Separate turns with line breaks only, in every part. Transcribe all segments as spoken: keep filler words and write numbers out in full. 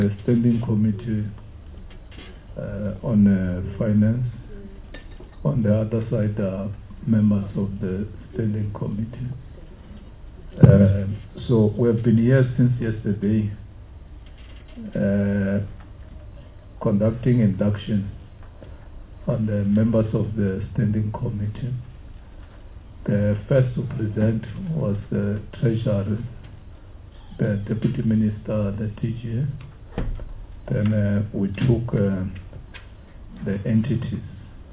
the Standing Committee uh, on uh, Finance. On the other side are members of the Standing Committee. Uh, so we have been here since yesterday uh, conducting induction on the members of the Standing Committee. The first to present was the Treasurer, the Deputy Minister, the T G. Then uh, we took uh, the entities.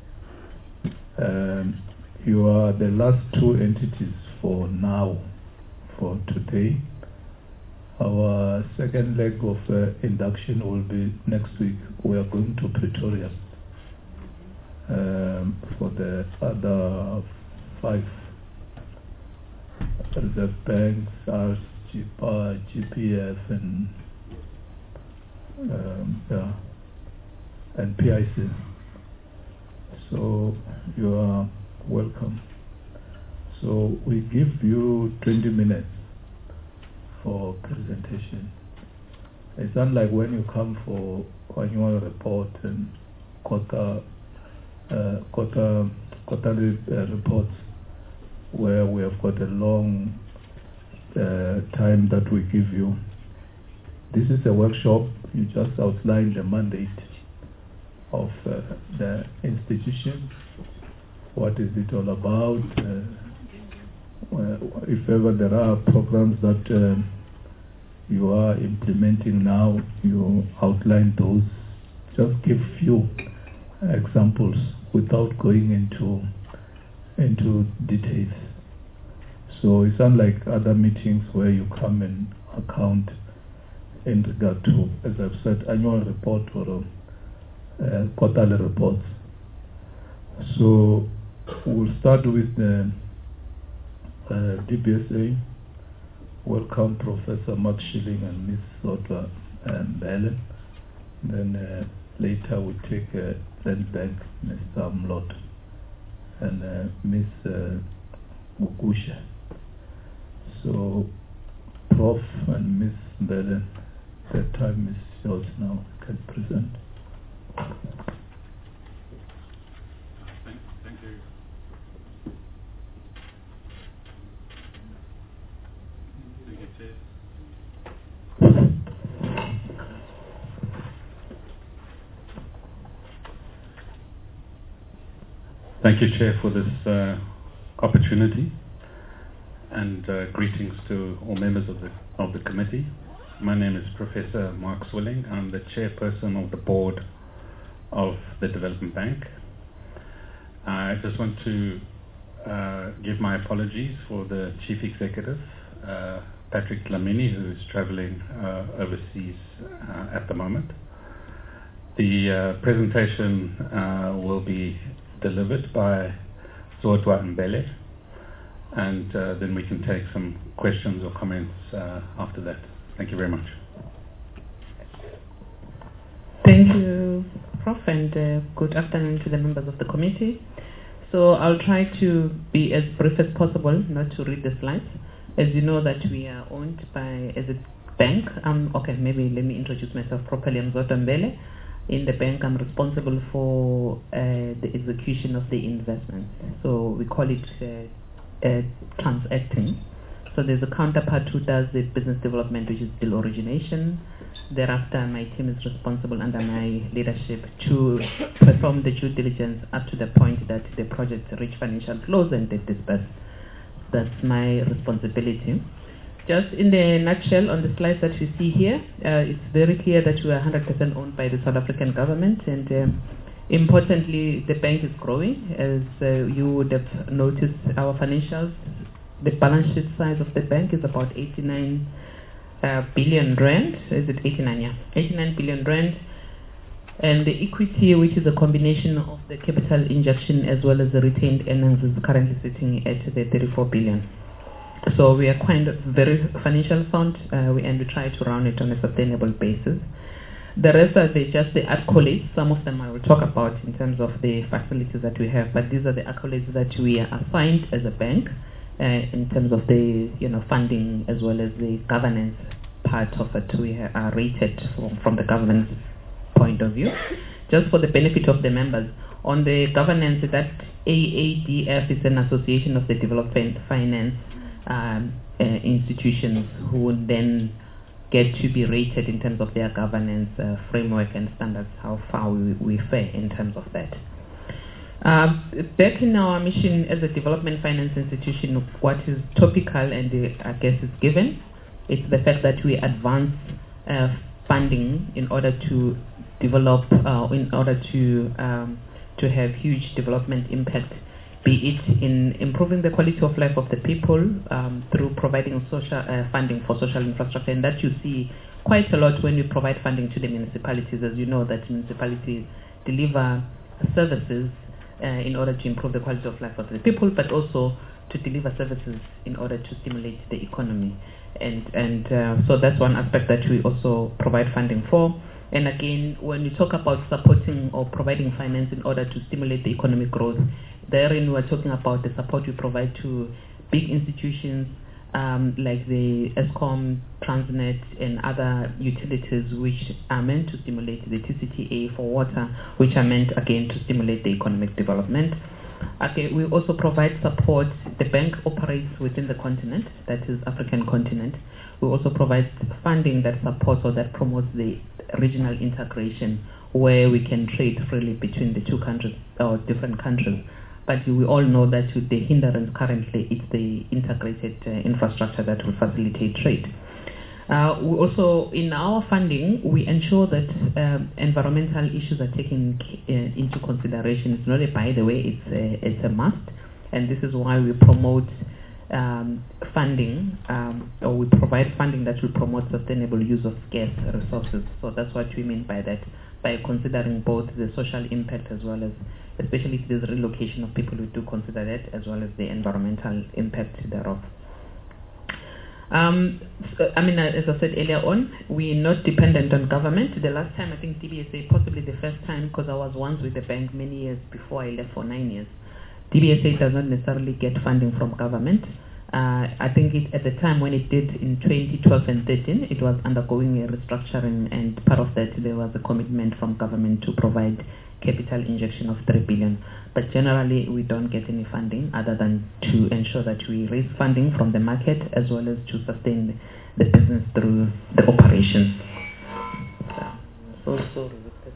Um, you are the last two entities for now, for today. Our second leg of uh, induction will be next week. We are going to Pretoria um, for the other five reserve banks, R S, G P A, G P F, and um, yeah, and P I C. So you are welcome. So we give you twenty minutes for presentation. It's unlike when you come for annual report and quarter, uh, quarter, quarterly uh, reports, where we have got a long uh, time that we give you. This is a workshop. You just outline the mandate of uh, the institution. What is it all about? Uh, if ever there are programs that uh, you are implementing now, you outline those. Just give few examples without going into into details. So it's unlike other meetings where you come and account in regard to, as I've said, annual report or uh, quarterly reports. So we'll start with the uh, D B S A. Welcome Professor Mark Schilling and Miz Zodwa and Ellen. Then uh, later we take uh, Land Bank, Mister Mlot, and uh, Miz Uh, Mukusha. So, Prof and Miz Mbele, the time is yours now. You can present.
Thank, thank you. Thank you, Chair. Thank you, Chair, for this uh, opportunity, and uh, greetings to all members of the of the committee. My name is Professor Mark Swilling. I'm the chairperson of the board of the Development Bank. I just want to uh, give my apologies for the chief executive, uh, Patrick Dlamini, who is traveling uh, overseas uh, at the moment. The uh, presentation uh, will be delivered by Zodwa Mbele, and uh, then we can take some questions or comments uh, after that. Thank you very much.
Thank you, Prof, and uh, good afternoon to the members of the committee. So I'll try to be as brief as possible, not to read the slides. As you know that we are owned by as a bank. Um, okay, maybe let me introduce myself properly. I'm Zodwa Mbele. In the bank, I'm responsible for uh, the execution of the investments. So we call it uh, uh, transacting. So there's a counterpart who does the business development, which is deal origination. Thereafter, my team is responsible under my leadership to perform the due diligence up to the point that the projects reach financial close and they disperse. That's my responsibility. Just in the nutshell, on the slides that you see here, uh, it's very clear that we are one hundred percent owned by the South African government, and um, importantly, the bank is growing. As uh, you would have noticed, our financials, the balance sheet size of the bank is about eighty-nine uh, billion rand. Is it eighty-nine? Yeah, eighty-nine billion rand. And the equity, which is a combination of the capital injection as well as the retained earnings, is currently sitting at the thirty-four billion. So we are quite very financial sound, uh, we, and we try to run it on a sustainable basis. The rest are the, just the accolades. Some of them I will talk about in terms of the facilities that we have, but these are the accolades that we are assigned as a bank uh, in terms of the you know funding as well as the governance part of it we are rated from, from the governance point of view. Just for the benefit of the members, on the governance, that A A D F is an association of the development finance um, uh, institutions who would then get to be rated in terms of their governance uh, framework and standards, how far we, we fare in terms of that. Uh, back in our mission as a development finance institution, what is topical and uh, I guess is given, it's the fact that we advance uh, funding in order to develop, uh, in order to um, to have huge development impact, be it in improving the quality of life of the people um, through providing social uh, funding for social infrastructure, and that you see quite a lot when we provide funding to the municipalities. As you know, that municipalities deliver services uh, in order to improve the quality of life of the people, but also to deliver services in order to stimulate the economy. And, and uh, so that's one aspect that we also provide funding for. And again, when we talk about supporting or providing finance in order to stimulate the economic growth, therein we're talking about the support we provide to big institutions um, like the Eskom, Transnet, and other utilities which are meant to stimulate the T C T A for water, which are meant again to stimulate the economic development. Okay, we also provide support. The bank operates within the continent, that is African continent. We also provide funding that supports or that promotes the regional integration, where we can trade freely between the two countries or different countries. But we all know that the hindrance currently is the integrated uh, infrastructure that will facilitate trade. Uh, we also, in our funding, we ensure that um, environmental issues are taken uh, into consideration. It's not a by the way, it's a, it's a must. And this is why we promote um, funding, um, or we provide funding that will promote sustainable use of scarce resources. So that's what we mean by that, by considering both the social impact as well as, especially if there's relocation of people, we do consider that, as well as the environmental impact thereof. Um, so, I mean, uh, as I said earlier on, we're not dependent on government. The last time, I think D B S A, possibly the first time, because I was once with the bank many years before I left for nine years, D B S A does not necessarily get funding from government. Uh, I think it, at the time when it did in twenty twelve and thirteen, it was undergoing a restructuring, and part of that there was a commitment from government to provide capital injection of three billion. But generally, we don't get any funding other than to ensure that we raise funding from the market as well as to sustain the business through the operations. So, so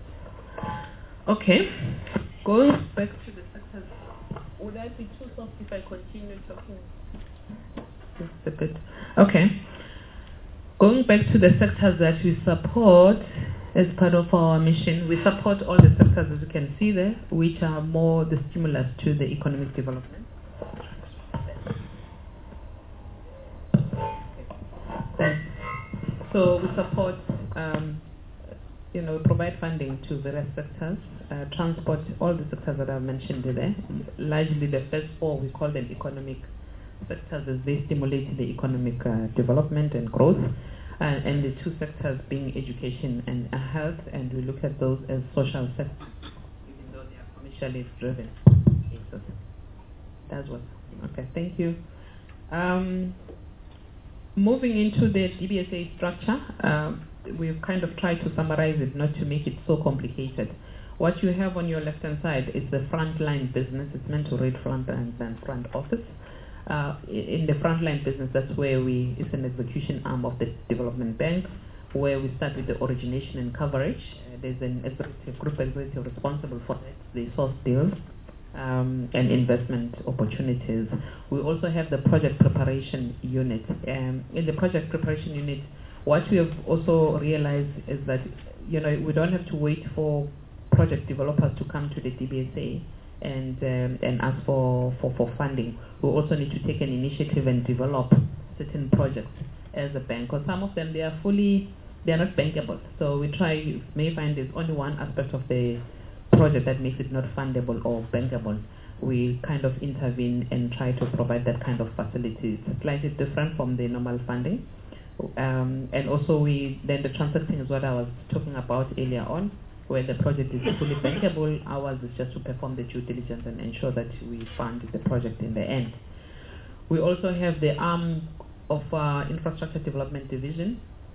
okay, going back to the sectors, would I be too soft if I continue talking? Just a bit. Okay. Going back to the sectors that we support as part of our mission, we support all the sectors, as you can see there, which are more the stimulus to the economic development. So we support, um, you know, provide funding to various sectors, uh, transport, all the sectors that I've mentioned there. Largely the first four, we call them economic sectors, as they stimulate the economic uh, development and growth. Uh, and the two sectors being education and uh, health, and we look at those as social sectors, even though they are commercially driven cases. That's what. Okay, thank you. Um, moving into the D B S A structure, uh, we've kind of tried to summarize it, not to make it so complicated. What you have on your left-hand side is the frontline business. It's meant to read front and then front office. Uh, in the frontline business, that's where we, it's an execution arm of the development bank, where we start with the origination and coverage. Uh, there's an executive group executive responsible for that. They source deals um, and investment opportunities. We also have the project preparation unit. Um, in the project preparation unit, what we have also realized is that, you know, we don't have to wait for project developers to come to the D B S A and um, and ask for, for, for funding. We also need to take an initiative and develop certain projects as a bank, because some of them, they are fully, they are not bankable. So we try, you may find there's only one aspect of the project that makes it not fundable or bankable. We kind of intervene and try to provide that kind of facility. It's slightly different from the normal funding. Um, and also we, then the transacting is what I was talking about earlier on, where the project is fully bankable. Ours is just to perform the due diligence and ensure that we fund the project in the end. We also have the arm of our infrastructure development division,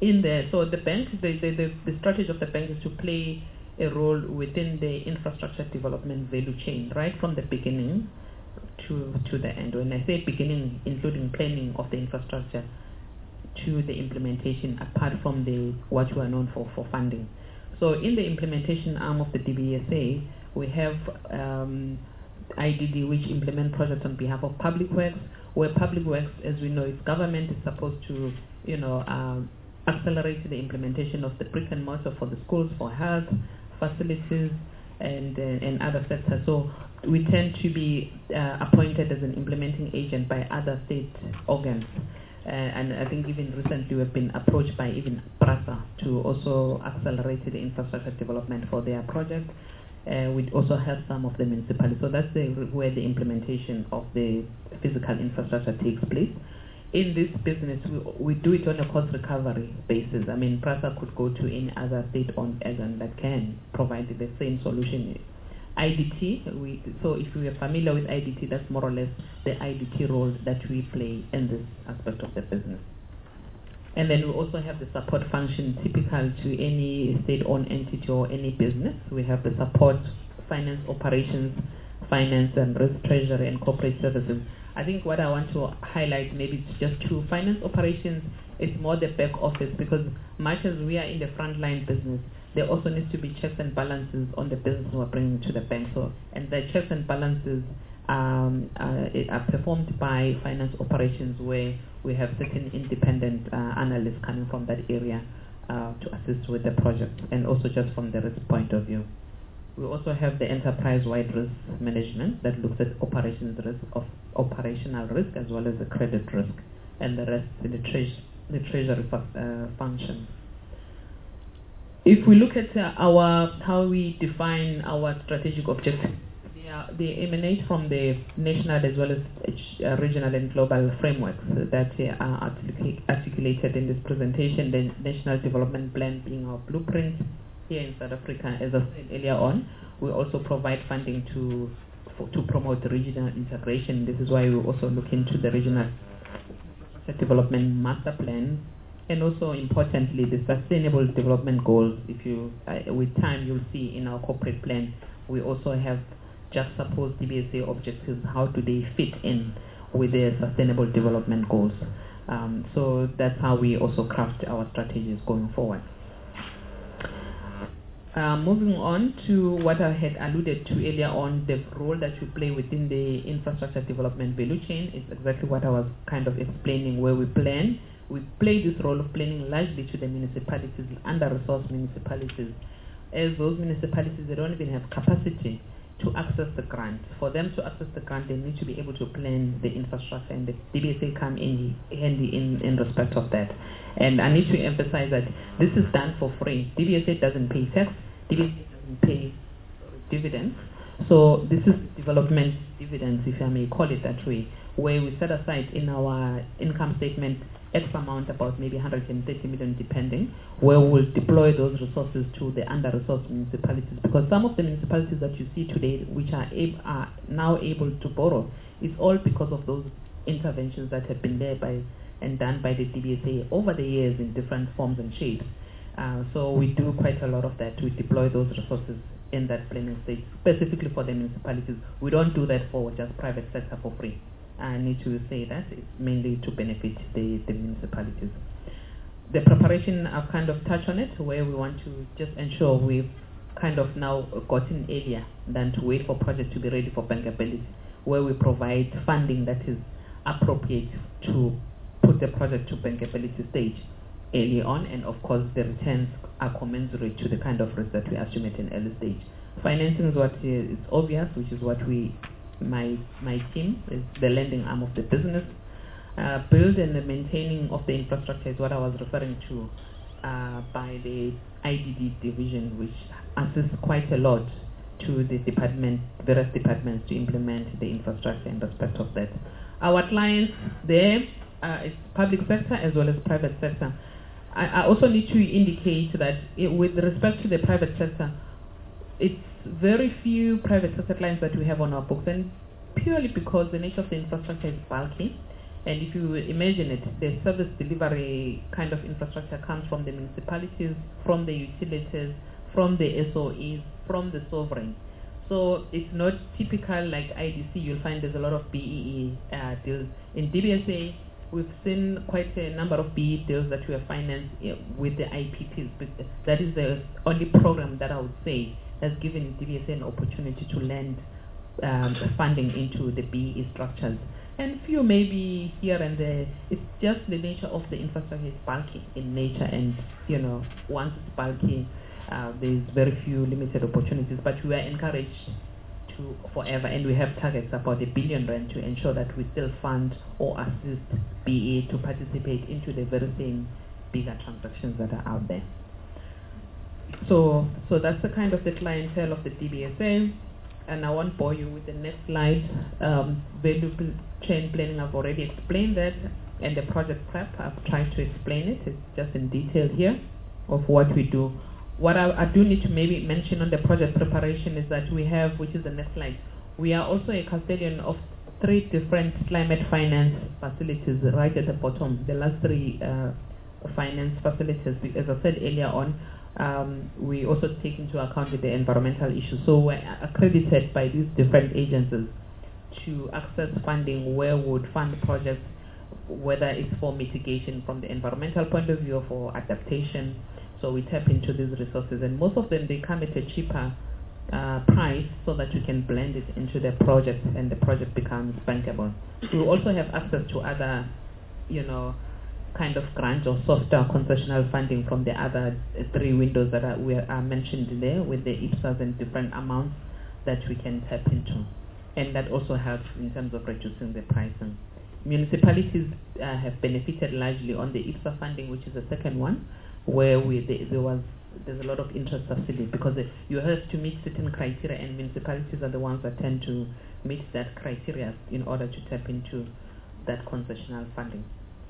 in there. So the bank, the, the, the, the strategy of the bank is to play a role within the infrastructure development value chain, right from the beginning to to the end. When I say beginning, including planning of the infrastructure to the implementation, apart from the what you are known for for funding. So in the implementation arm of the D B S A, we have um, I D D, which implement projects on behalf of Public Works, where Public Works, as we know, its government is supposed to, you know, uh, accelerate the implementation of the brick and mortar for the schools, for health, facilities, and uh, and other sectors. So we tend to be uh, appointed as an implementing agent by other state organs. Uh, and I think even recently we've been approached by even PRASA to also accelerate the infrastructure development for their project. Uh, we also help some of the municipalities. So that's the, where the implementation of the physical infrastructure takes place. In this business, we, we do it on a cost recovery basis. I mean, PRASA could go to any other state-owned agent that can provide the same solution. I D T, we, so if you are familiar with I D T, that's more or less the I D T role that we play in this aspect of the business. And then we also have the support function typical to any state-owned entity or any business. We have the support, finance operations, finance and risk, treasury, and corporate services. I think what I want to highlight, maybe it's just two. Finance operations is more the back office, because much as we are in the frontline business, there also needs to be checks and balances on the business we're bringing to the bank. So, and the checks and balances um, uh, are performed by finance operations, where we have certain independent uh, analysts coming from that area uh, to assist with the project, and also just from the risk point of view. We also have the enterprise-wide risk management that looks at operations risk, of operational risk, as well as the credit risk, and the rest in the, tre the treasury uh, function. If we look at uh, our how we define our strategic objectives, they, are, they emanate from the national as well as uh, regional and global frameworks that uh, are artic articulated in this presentation. The National Development Plan being our blueprint here in South Africa. As I said earlier on, we also provide funding to for, to promote regional integration. This is why we also look into the regional development master plan. And also, importantly, the sustainable development goals. If you, uh, with time, you'll see in our corporate plan, we also have just supposed D B S A objectives. How do they fit in with the sustainable development goals? Um, so that's how we also craft our strategies going forward. Uh, moving on to what I had alluded to earlier on, the role that we play within the infrastructure development value chain is exactly what I was kind of explaining, where we plan. We play this role of planning largely to the municipalities, under-resourced municipalities. As those municipalities, they don't even have capacity to access the grant. For them to access the grant, they need to be able to plan the infrastructure, and the D B S A come in handy in, in respect of that. And I need to emphasize that this is done for free. D B S A doesn't pay tax, D B S A doesn't pay dividends. So this is development dividends, if I may call it that way, where we set aside in our income statement X amount, about maybe one hundred thirty million depending, where we'll deploy those resources to the under-resourced municipalities. Because some of the municipalities that you see today, which are, ab are now able to borrow, is all because of those interventions that have been there by and done by the D B S A over the years in different forms and shapes. Uh, so we do quite a lot of that. We deploy those resources in that planning stage, specifically for the municipalities. We don't do that for just private sector for free. I need to say that it's mainly to benefit the, the municipalities. The preparation, I've kind of touched on it, where we want to just ensure we've kind of now gotten earlier than to wait for projects to be ready for bankability, where we provide funding that is appropriate to put the project to bankability stage early on, and of course the returns are commensurate to the kind of risk that we estimate in early stage. Financing is what is obvious, which is what we My, my team is the lending arm of the business. Uh, build and the maintaining of the infrastructure is what I was referring to uh, by the I D D division, which assists quite a lot to the department, various departments to implement the infrastructure in respect of that. Our clients there uh, is public sector as well as private sector. I, I also need to indicate that it, with respect to the private sector, it's very few private sector clients that we have on our books, and purely because the nature of the infrastructure is bulky, And if you imagine it, the service delivery kind of infrastructure comes from the municipalities, from the utilities, from the S O Es, from the sovereign. So it's not typical like I D C. You'll find there's a lot of B E E uh, deals. In D B S A, we've seen quite a number of B E E deals that we have financed uh, with the I P Ps. But that is the only program that I would say has given D B S A an opportunity to lend um, funding into the B E E structures. And few maybe here and there. It's just the nature of the infrastructure is bulky in nature, and you know, once it's bulky, uh, there's very few limited opportunities. But we are encouraged to forever, and we have targets about a billion rand to ensure that we still fund or assist B E to participate into the very same bigger transactions that are out there. So, so that's the kind of the clientele of the D B S A. And I won't bore you with the next slide. Um, value chain planning, I've already explained that, and the project prep, I've tried to explain it. It's just in detail here of what we do. What I, I do need to maybe mention on the project preparation is that we have, which is the next slide, we are also a custodian of three different climate finance facilities right at the bottom, the last three uh, finance facilities. As I said earlier on, Um, we also take into account the environmental issues. So we're accredited by these different agencies to access funding where we would fund projects, whether it's for mitigation from the environmental point of view or for adaptation. So we tap into these resources, and most of them, they come at a cheaper uh, price so that you can blend it into the project and the project becomes bankable. We also have access to other, you know, kind of grant or softer concessional funding from the other uh, three windows that are, we are mentioned there, with the I P S As and different amounts that we can tap into. And that also helps in terms of reducing the pricing. Municipalities uh, have benefited largely on the I P S A funding, which is the second one, where we, the, there was there's a lot of interest subsidy, because it, you have to meet certain criteria, and municipalities are the ones that tend to meet that criteria in order to tap into that concessional funding.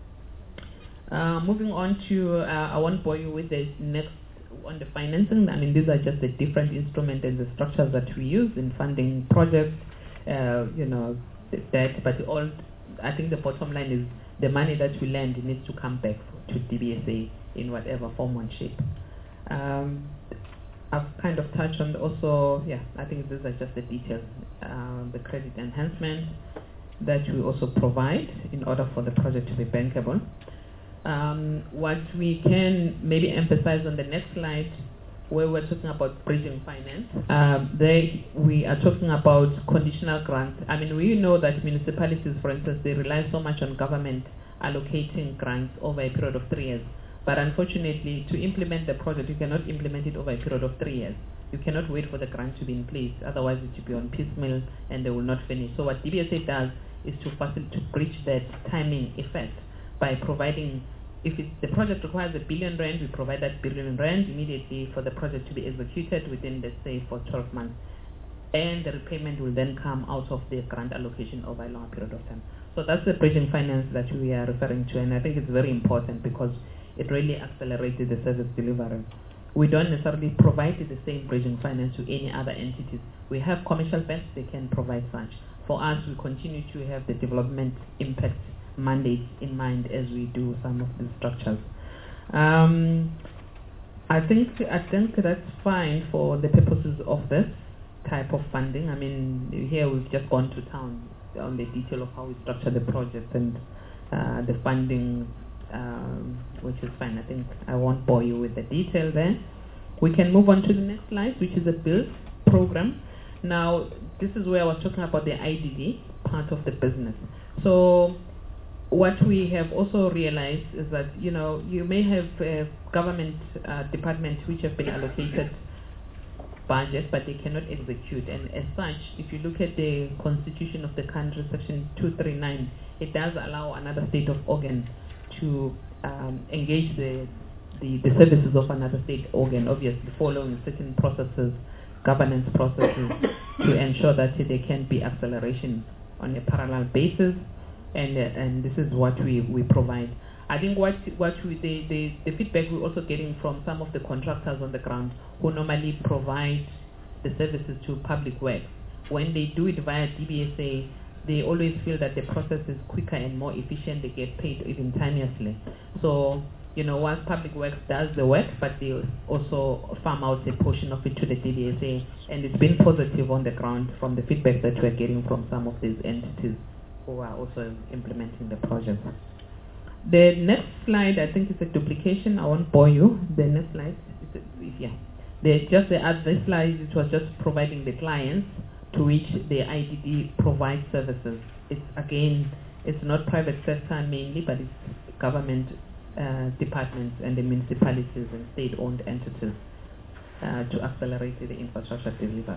Uh, moving on to, uh, I won't bore you with the next on the financing. I mean, these are just the different instruments and the structures that we use in funding projects, uh, you know, that, but all, I think the bottom line is the money that we lend needs to come back to D B S A in whatever form or shape. Um, I've kind of touched on also, yeah, I think these are just the details, uh, the credit enhancement that we also provide in order for the project to be bankable. Um, what we can maybe emphasize on the next slide, where we're talking about bridging finance, um, there we are talking about conditional grants. I mean, we know that municipalities, for instance, they rely so much on government allocating grants over a period of three years. But unfortunately, to implement the project, you cannot implement it over a period of three years. You cannot wait for the grant to be in place, otherwise it will be on piecemeal and they will not finish. So what D B S A does is to facilitate, to bridge that timing effect by providing, if it, the project requires a billion rand, we provide that billion rand immediately for the project to be executed within, let's say, for twelve months. And the repayment will then come out of the grant allocation over a long period of time. So that's the bridging finance that we are referring to, and I think it's very important because it really accelerated the service delivery. We don't necessarily provide the same bridging finance to any other entities. We have commercial banks, they can provide such. For us, we continue to have the development impact mandate in mind as we do some of these structures. Um, I think I think that's fine for the purposes of this type of funding. I mean, here we've just gone to town on the detail of how we structure the project and uh, the funding, um, which is fine. I think I won't bore you with the detail there. We can move on to the next slide, which is the BUILD program. Now, this is where I was talking about the I D D part of the business. So what we have also realized is that, you know, you may have uh, government uh, departments which have been allocated budget, but they cannot execute. And as such, if you look at the constitution of the country, section two thirty-nine, it does allow another state of organ to um, engage the, the, the services of another state organ, obviously following certain processes, governance processes, to ensure that there can be acceleration on a parallel basis. And, uh, and this is what we, we provide. I think what, what we, the, the, the feedback we're also getting from some of the contractors on the ground who normally provide the services to public works, when they do it via D B S A, they always feel that the process is quicker and more efficient. They get paid even timelessly. So, you know, once Public Works does the work, but they also farm out a portion of it to the D B S A, and it's been positive on the ground from the feedback that we're getting from some of these entities who are also implementing the project. The next slide, I think, is a duplication. I won't bore you. The next slide, is a, yeah. The, just the other slide, it was just providing the clients to which the I D D provides services. It's again, it's not private sector mainly, but it's government uh, departments and the municipalities and state-owned entities uh, to accelerate the infrastructure delivery.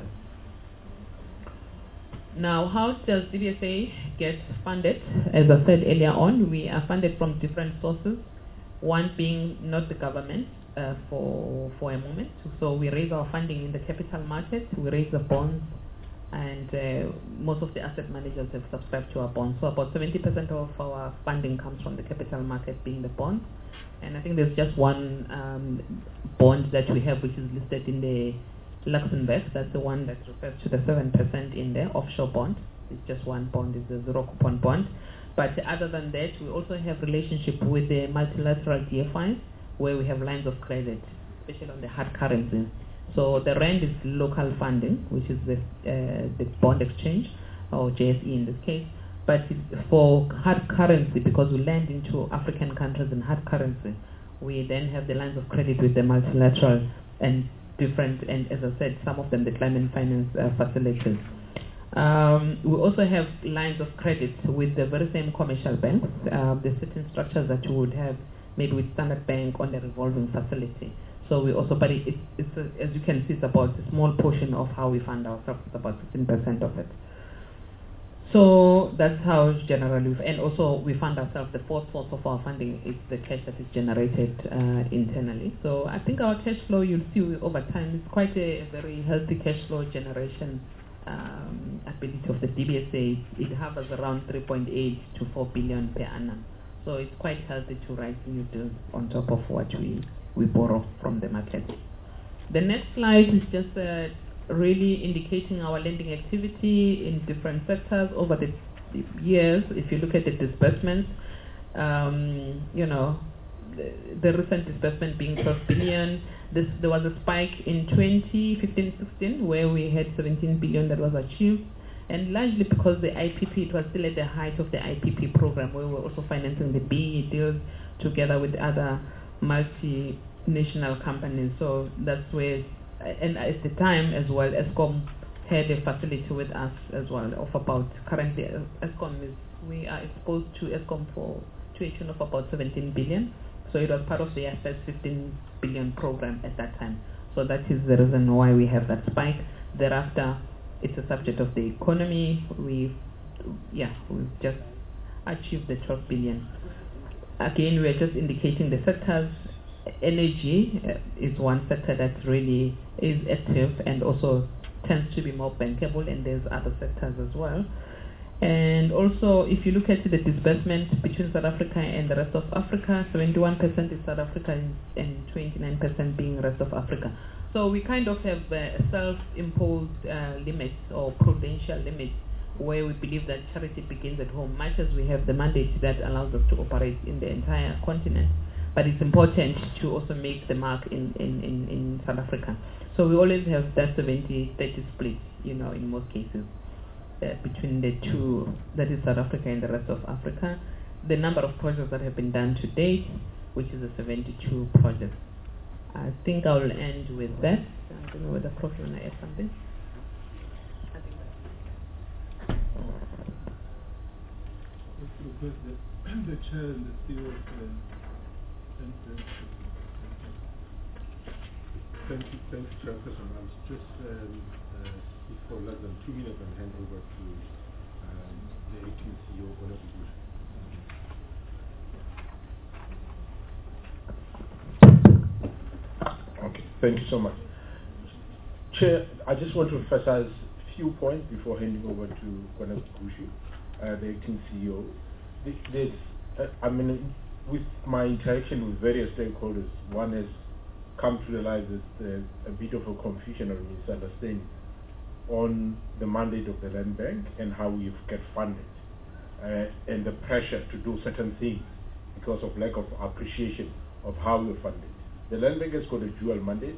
Now, how does D B S A get funded? As I said earlier on, we are funded from different sources, one being not the government uh, for, for a moment. So we raise our funding in the capital market, we raise the bonds, and uh, most of the asset managers have subscribed to our bonds. So about seventy percent of our funding comes from the capital market, being the bonds. And I think there's just one um, bond that we have which is listed in the Luxembourg. That's the one that refers to the seven percent in there, offshore bond. It's just one bond, it's a zero coupon bond. But other than that, we also have relationship with the multilateral D F Is where we have lines of credit, especially on the hard currencies. So the rand is local funding, which is the, uh, the bond exchange, or J S E in this case. But for hard currency, because we lend into African countries in hard currency, we then have the lines of credit with the multilateral and different, and as I said, some of them the climate finance uh, facilities. Um, we also have lines of credit with the very same commercial banks, uh, the certain structures that you would have maybe with Standard Bank on the revolving facility. So we also, but it, it's a, as you can see, it's about a small portion of how we fund ourselves. It's about fifteen percent of it. So that's how generally, and also we fund ourselves. The fourth source of our funding is the cash that is generated uh, internally. So I think our cash flow, you'll see over time, is quite a, a very healthy cash flow generation um, ability of the D B S A. It hovers around three point eight to four billion per annum. So it's quite healthy to write new deals on top of what we, we borrow from the market. The next slide is just uh, really indicating our lending activity in different sectors over the years. If you look at the disbursements, um, you know, the, the recent disbursement being twelve billion. This, there was a spike in twenty fifteen sixteen where we had seventeen billion that was achieved, and largely because the I P P, it was still at the height of the I P P program, where we were also financing the B E deals together with other multinational companies. So that's where, and at the time as well, Eskom had a facility with us as well of about, currently Eskom is, we are exposed to Eskom for to a tune of about seventeen billion. So it was part of the first fifteen billion program at that time. So that is the reason why we have that spike. Thereafter, it's a subject of the economy. We, yeah, we've just achieved the twelve billion. Again, we're just indicating the sectors. Energy is one sector that really is active and also tends to be more bankable, and there's other sectors as well. And also, if you look at the disbursement between South Africa and the rest of Africa, seventy-one percent is South Africa and twenty-nine percent being rest of Africa. So we kind of have uh, self-imposed uh, limits or prudential limits where we believe that charity begins at home, much as we have the mandate that allows us to operate in the entire continent. But it's important to also make the mark in, in, in, in South Africa. So we always have that seventy thirty split, you know, in most cases. Uh, between the two, that is South Africa and the rest of Africa. The number of projects that have been done to date, which is a seventy-two projects. I think I will end with that. I don't know whether Prof you want to add something. I think that's
the, the chair and the C E O uh, and, uh, thank you, thank you, Chairperson. I was just um, uh, for less than two minutes and hand over to um, the acting C E O, Bonabudusha.
Okay, thank you so much. Chair, I just want to emphasize a few points before handing over to Bonabudusha, uh, the acting C E O. There's, uh, I mean, with my interaction with various stakeholders, one has come to realize there's uh, a bit of a confusion or misunderstanding on the mandate of the Land Bank and how we get funded, uh, and the pressure to do certain things because of lack of appreciation of how we're funded. The Land Bank has got a dual mandate.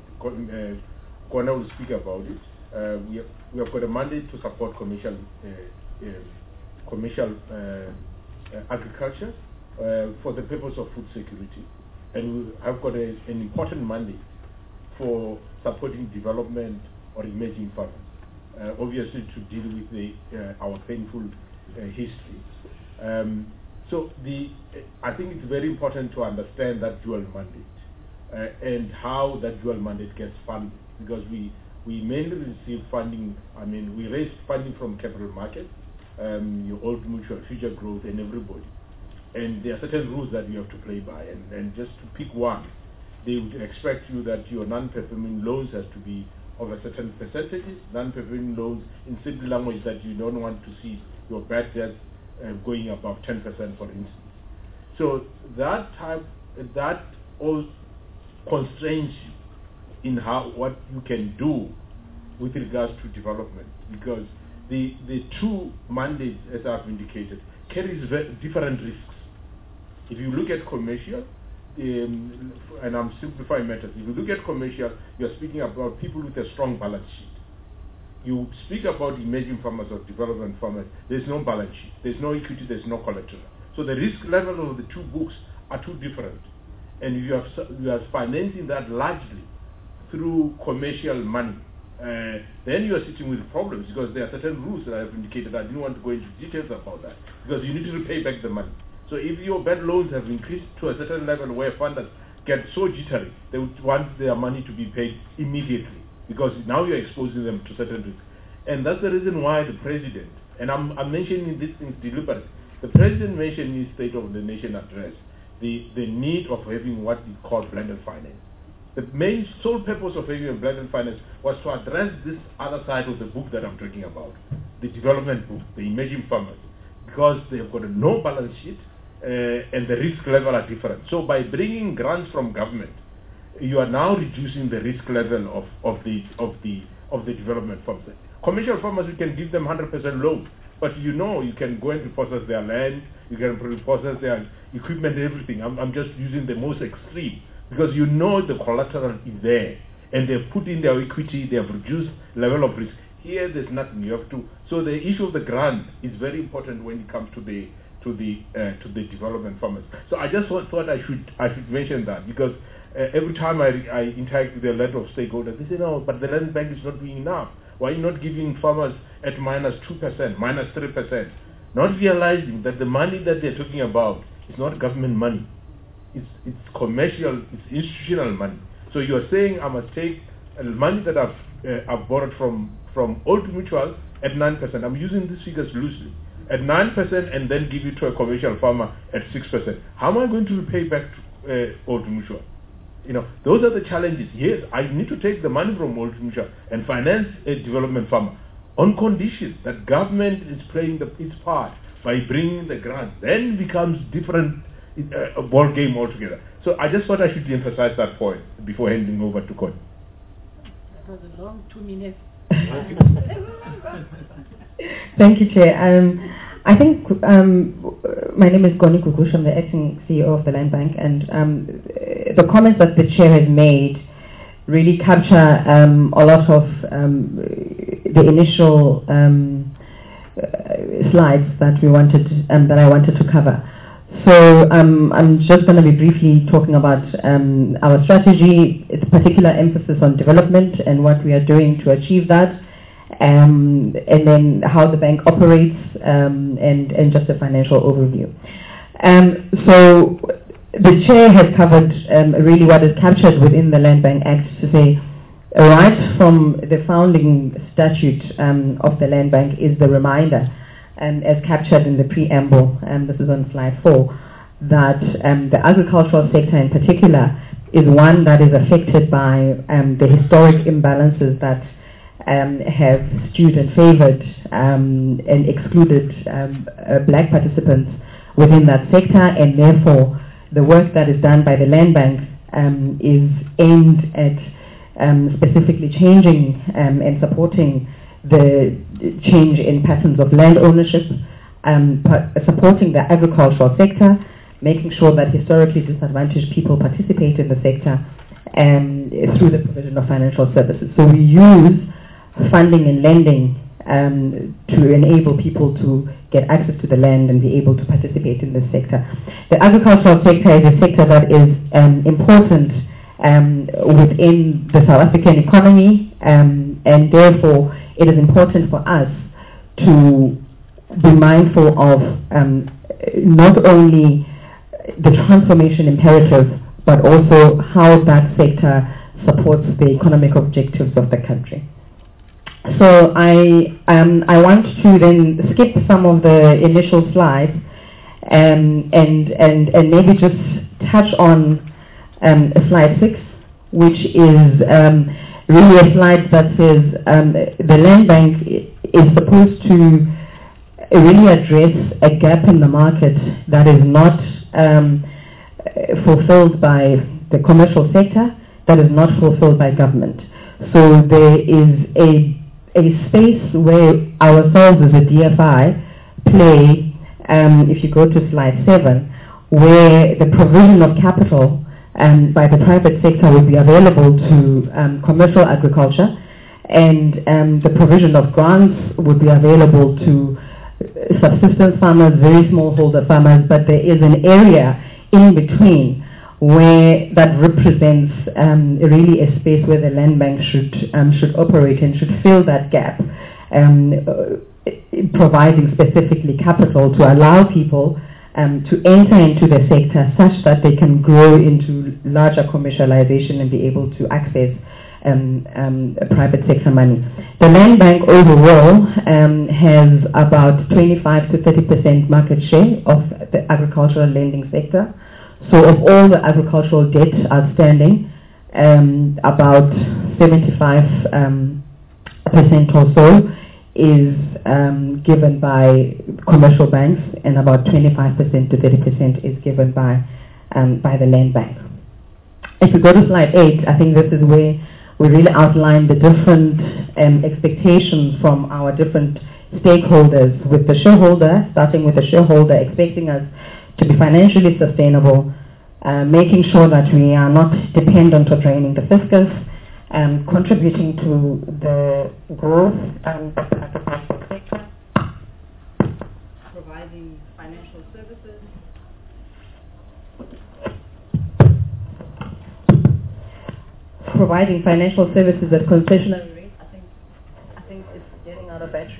Uh, Kona will speak about it. Uh, we, have, we have got a mandate to support commercial uh, uh, commercial uh, uh, agriculture uh, for the purpose of food security, and we have got a, an important mandate for supporting development or emerging farmers, uh, obviously to deal with the, uh, our painful uh, history. Um, so the, I think it's very important to understand that dual mandate uh, and how that dual mandate gets funded, because we, we mainly receive funding, I mean, we raise funding from capital markets, um, your Old Mutual, Future Growth, and everybody. And there are certain rules that you have to play by, and, and just to pick one, they would expect you that your non-performing loans has to be of a certain percentages, non-performing loans in simple language that you don't want to see your bad debt uh, going above ten percent, for instance. So that type, that all constrains you in how, what you can do with regards to development, because the, the two mandates, as I've indicated, carries very different risks. If you look at commercial, Um, and I'm simplifying matters. If you look at commercial, you're speaking about people with a strong balance sheet. You speak about emerging farmers or development farmers, there's no balance sheet, there's no equity, there's no collateral. So the risk level of the two books are two different. And if you are, you are financing that largely through commercial money, uh, then you are sitting with problems, because there are certain rules that I have indicated. I didn't want to go into details about that, because you need to repay back the money. So if your bad loans have increased to a certain level where funders get so jittery, they would want their money to be paid immediately, because now you're exposing them to certain risks. And that's the reason why the president, and I'm, I'm mentioning these things deliberately, the president mentioned in his State of the Nation address the, the need of having what we call blended finance. The main sole purpose of having a blended finance was to address this other side of the book that I'm talking about, the development book, the emerging farmers, because they've got a no balance sheet, Uh, and the risk level are different. So by bringing grants from government, you are now reducing the risk level of, of the of the of the development farmers. Commercial farmers, you can give them one hundred percent loan, but you know you can go and repossess their land, you can repossess their equipment, everything. I'm, I'm just using the most extreme, because you know the collateral is there, and they've put in their equity, they have reduced level of risk. Here there's nothing, you have to. So the issue of the grant is very important when it comes to the to the uh, to the development farmers. So I just thought, thought I should I should mention that, because uh, every time I, I interact with a lot of stakeholders, they say, no, but the Land Bank is not doing enough. Why are you not giving farmers at minus two percent, minus three percent? Not realizing that the money that they're talking about is not government money. It's, it's commercial, it's institutional money. So you are saying I must take uh, money that I've, uh, I've borrowed from, from Old Mutual at nine percent. I'm using these figures loosely. At nine percent, and then give it to a commercial farmer at six percent. How am I going to repay back to uh, Old Mutual? You know, those are the challenges. Yes, I need to take the money from Old Mutual and finance a development farmer on condition that government is playing the, its part by bringing the grant. Then it becomes different uh, a ball game altogether. So I just thought I should emphasize that point before handing over to Connie.
That was a long two minutes.
Thank you, Chair. Um, I think um, my name is Goni Kukush. I'm the acting C E O of the Land Bank, and um, the comments that the Chair has made really capture um, a lot of um, the initial um, uh, slides that we wanted, um, that I wanted to cover. So um, I'm just going to be briefly talking about um, our strategy, its particular emphasis on development and what we are doing to achieve that. Um, and then how the bank operates, um, and, and just a financial overview. Um, so the Chair has covered um, really what is captured within the Land Bank Act, to say right from the founding statute um, of the Land Bank is the reminder, um, as captured in the preamble, and um, this is on slide four, that um, the agricultural sector in particular is one that is affected by um, the historic imbalances that Um, have skewed and favored um, and excluded um, uh, black participants within that sector, and therefore the work that is done by the Land Bank um, is aimed at um, specifically changing um, and supporting the change in patterns of land ownership, um, supporting the agricultural sector, making sure that historically disadvantaged people participate in the sector um, through the provision of financial services. So we use funding and lending um, to enable people to get access to the land and be able to participate in this sector. The agricultural sector is a sector that is um, important um, within the South African economy, um, and therefore it is important for us to be mindful of um, not only the transformation imperative, but also how that sector supports the economic objectives of the country. So I um, I want to then skip some of the initial slides um, and and and maybe just touch on um, slide six, which is um, really a slide that says um, the Land Bank is supposed to really address a gap in the market that is not um, fulfilled by the commercial sector, that is not fulfilled by government. So there is a a space where ourselves as a D F I play, um, if you go to slide seven, where the provision of capital um, by the private sector will be available to um, commercial agriculture, and um, the provision of grants would be available to subsistence farmers, very smallholder farmers, but there is an area in between where that represents um, really a space where the Land Bank should um, should operate and should fill that gap, um, uh, providing specifically capital to allow people um, to enter into the sector such that they can grow into larger commercialization and be able to access um, um, private sector money. The Land Bank overall um, has about twenty-five to thirty percent market share of the agricultural lending sector. So of all the agricultural debt outstanding, um, about seventy-five percent um, percent or so is um, given by commercial banks, and about twenty-five percent to thirty percent is given by um, by the Land Bank. If you go to slide eight, I think this is where we really outline the different um, expectations from our different stakeholders, with the shareholder, starting with the shareholder expecting us to be financially sustainable, uh, making sure that we are not dependent or draining the fiscus, um, contributing to the growth um, of the agricultural sector, providing financial services, providing financial services at concessionary rates. I think I think it's getting out of battery.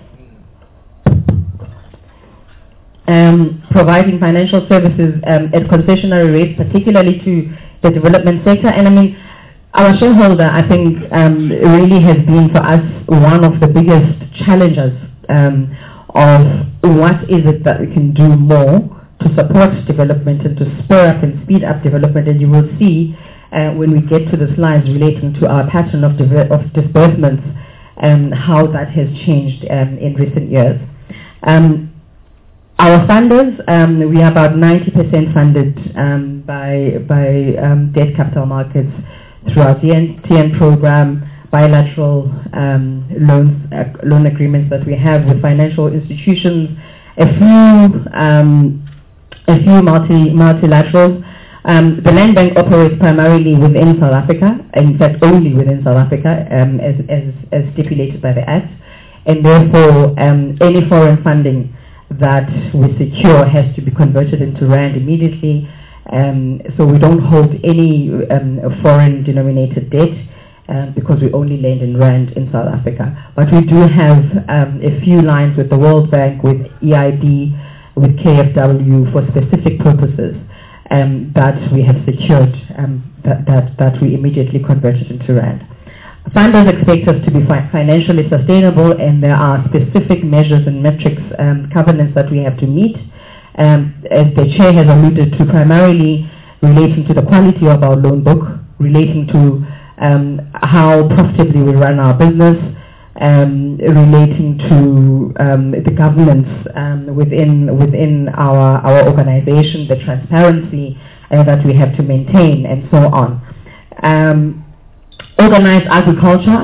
Um, providing financial services um, at concessionary rates, particularly to the development sector. And I mean, our shareholder, I think, um, really has been for us one of the biggest challenges um, of what is it that we can do more to support development and to spur up and speed up development. And you will see uh, when we get to the slides relating to our pattern of, of disbursements, um, how that has changed um, in recent years. Um, Our funders, um, we are about ninety percent funded um, by by um, debt capital markets through our T N program, bilateral um, loans, uh, loan agreements that we have with financial institutions, a few um, a few multi multilaterals. Um, the Land Bank operates primarily within South Africa, in fact only within South Africa, um, as, as as stipulated by the Act, and therefore um, any foreign funding that we secure has to be converted into rand immediately, um, so we don't hold any um, foreign denominated debt uh, because we only lend in rand in South Africa. But we do have um, a few lines with the World Bank, with E I B, with K F W for specific purposes um, that we have secured, um, that, that, that we immediately converted into rand. Funders expect us to be fi financially sustainable, and there are specific measures and metrics, um, covenants that we have to meet, um, as the chair has alluded to, primarily relating to the quality of our loan book, relating to um, how profitably we run our business, um, relating to um, the governance um, within within our our organization, the transparency uh, that we have to maintain, and so on. Um, Organized agriculture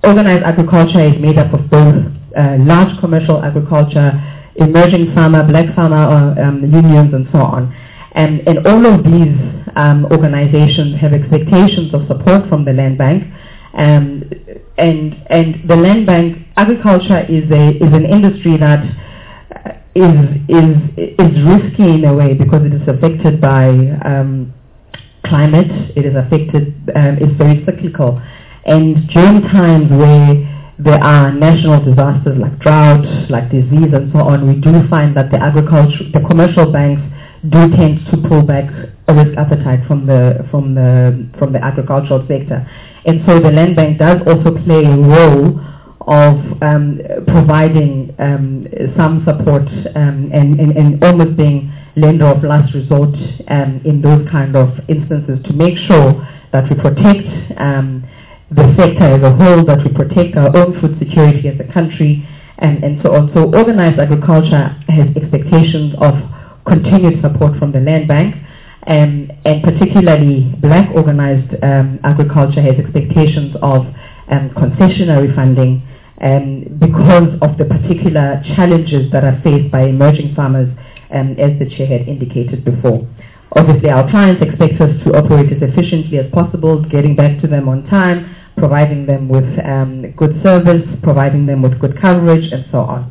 organized agriculture is made up of both uh, large commercial agriculture, emerging farmer, black farmer uh, um, unions, and so on. And, and all of these um, organizations have expectations of support from the Land Bank. Um, and and the Land Bank, agriculture is a is an industry that is is is risky in a way because it is affected by um, climate. It is affected. Um, it's very cyclical, and during times where there are national disasters like drought, like disease, and so on, we do find that the agriculture, the commercial banks do tend to pull back a risk appetite from the from the from the agricultural sector. And so the Land Bank does also play a role of um, providing um, some support um, and, and, and almost being lender of last resort um, in those kind of instances to make sure that we protect um, the sector as a whole, that we protect our own food security as a country, and, and so on. So organized agriculture has expectations of continued support from the Land Bank. Um, and particularly black organized um, agriculture has expectations of um, concessionary funding um, because of the particular challenges that are faced by emerging farmers, um, as the chair had indicated before. Obviously, our clients expect us to operate as efficiently as possible, getting back to them on time, providing them with um, good service, providing them with good coverage, and so on.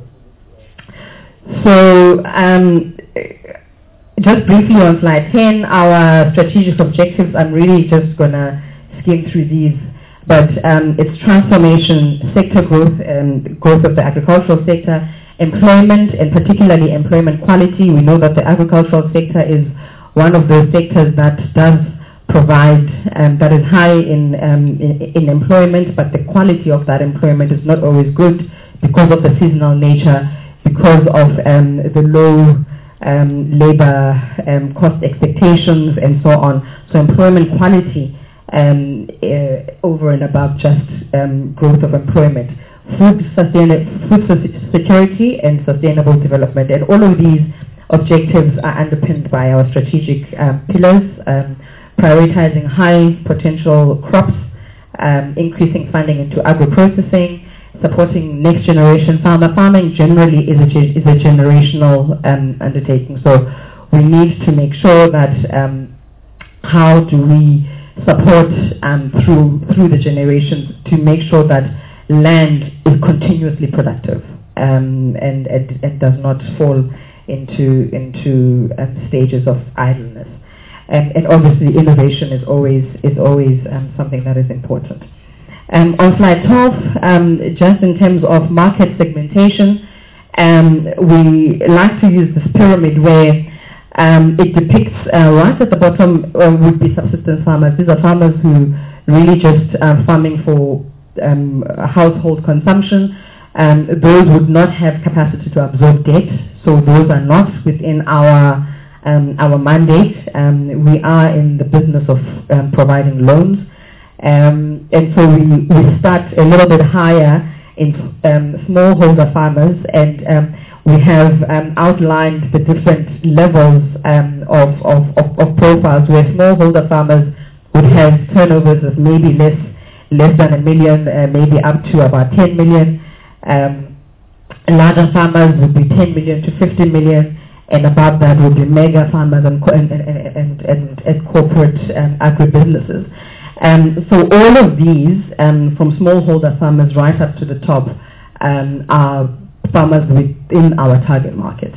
So, um, just briefly on slide ten, our strategic objectives, I'm really just going to skim through these, but um, it's transformation, sector growth, and growth of the agricultural sector, employment, and particularly employment quality. We know that the agricultural sector is one of those sectors that does provide, um, that is high in, um, in, in employment, but the quality of that employment is not always good because of the seasonal nature, because of um, the low Um, labor um, cost expectations and so on. So employment quality um, uh, over and above just um, growth of employment. Food, sustain- food security and sustainable development. And all of these objectives are underpinned by our strategic um, pillars, um, prioritizing high potential crops, um, increasing funding into agro-processing, supporting next generation farmer. Farming generally is a, is a generational um, undertaking, so we need to make sure that um, how do we support um, through through the generations to make sure that land is continuously productive um, and, and, and does not fall into into um, stages of idleness. And, and obviously innovation is always is always um, something that is important. Um, on slide twelve, um, just in terms of market segmentation, um, we like to use this pyramid where um, it depicts uh, right at the bottom uh, would be subsistence farmers. These are farmers who really just uh, farming for um, household consumption. Um, those would not have capacity to absorb debt, so those are not within our um, our mandate. Um, we are in the business of um, providing loans. Um, and so we, we start a little bit higher in um, smallholder farmers, and um, we have um, outlined the different levels um, of, of, of, of profiles where smallholder farmers would have turnovers of maybe less less than a million, uh, maybe up to about ten million. Um, larger farmers would be ten million to fifty million, and above that would be mega farmers and, and, and, and, and, and corporate um, agribusinesses. Um, so all of these, um, from smallholder farmers right up to the top, um, are farmers within our target market.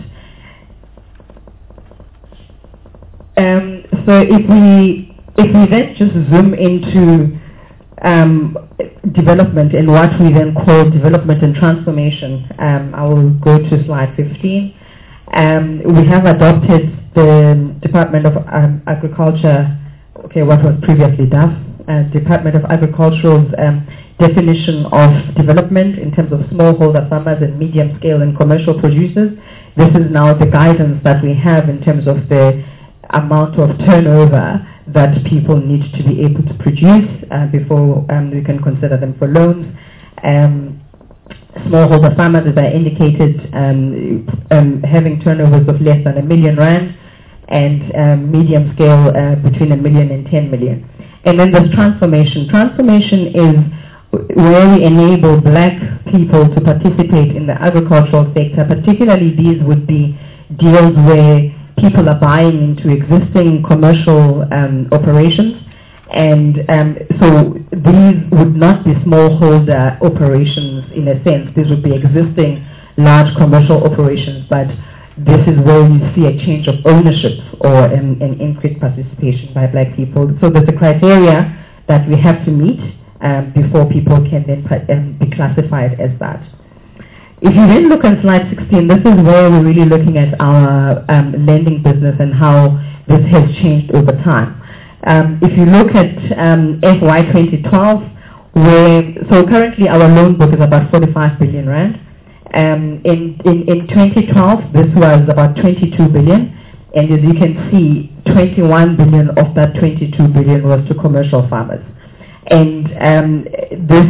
Um, so if we if we then just zoom into um, development and what we then call development and transformation, um, I will go to slide fifteen. Um, we have adopted the Department of um, Agriculture, okay, what was previously D A F. Uh, Department of Agriculture's um, definition of development in terms of smallholder farmers and medium-scale and commercial producers. This is now the guidance that we have in terms of the amount of turnover that people need to be able to produce uh, before um, we can consider them for loans. Um, smallholder farmers, as I indicated, um, um, having turnovers of less than a million rand, and um, medium-scale uh, between a million and ten million. And then there's transformation. Transformation is where we enable black people to participate in the agricultural sector. Particularly, these would be deals where people are buying into existing commercial um, operations, and um, so these would not be smallholder operations in a sense. These would be existing large commercial operations, but this is where you see a change of ownership or an, an increased participation by black people. So there's a criteria that we have to meet um, before people can then um, be classified as that. If you then look on slide sixteen, this is where we're really looking at our um, lending business and how this has changed over time. Um, if you look at um, F Y twenty twelve, where, so currently our loan book is about forty-five billion rand. Um, in, in, in twenty twelve, this was about twenty-two billion, and as you can see, twenty-one billion of that twenty-two billion was to commercial farmers. And um, this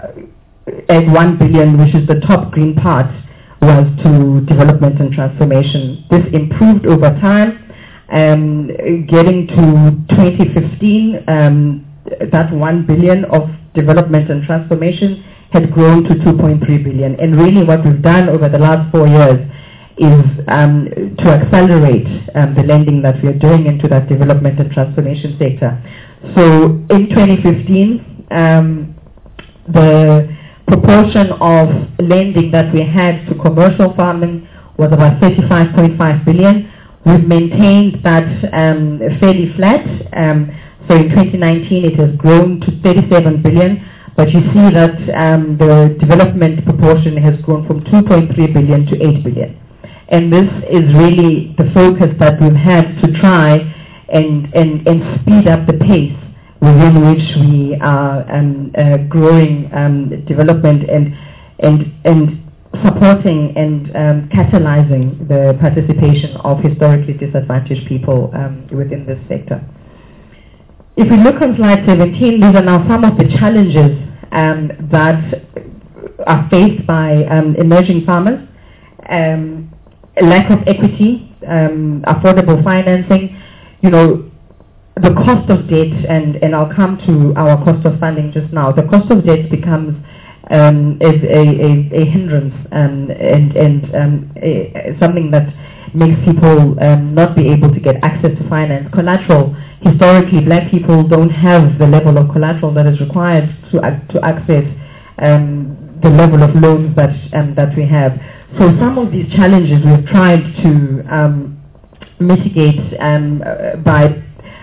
at one billion, which is the top green part, was to development and transformation. This improved over time, um, getting to twenty fifteen, um, that one billion of development and transformation had grown to two point three billion. And really what we've done over the last four years is um, to accelerate um, the lending that we are doing into that development and transformation sector. So in twenty fifteen, um, the proportion of lending that we had to commercial farming was about thirty-five point five billion. We've maintained that um, fairly flat. Um, so in twenty nineteen it has grown to thirty-seven billion, but you see that um, the development proportion has grown from two point three billion to eight billion. And this is really the focus that we've had to try and, and, and speed up the pace within which we are um, uh, growing um, development and, and, and supporting and um, catalyzing the participation of historically disadvantaged people um, within this sector. If we look on slide seventeen, these are now some of the challenges um, that are faced by um, emerging farmers. Um, lack of equity, um, affordable financing, you know, the cost of debt, and, and I'll come to our cost of funding just now. The cost of debt becomes um, is a, a, a hindrance um, and, and um, a, something that makes people um, not be able to get access to finance. Collateral, historically, black people don't have the level of collateral that is required to, to access um, the level of loans that, um, that we have. So some of these challenges we've tried to um, mitigate um, uh, by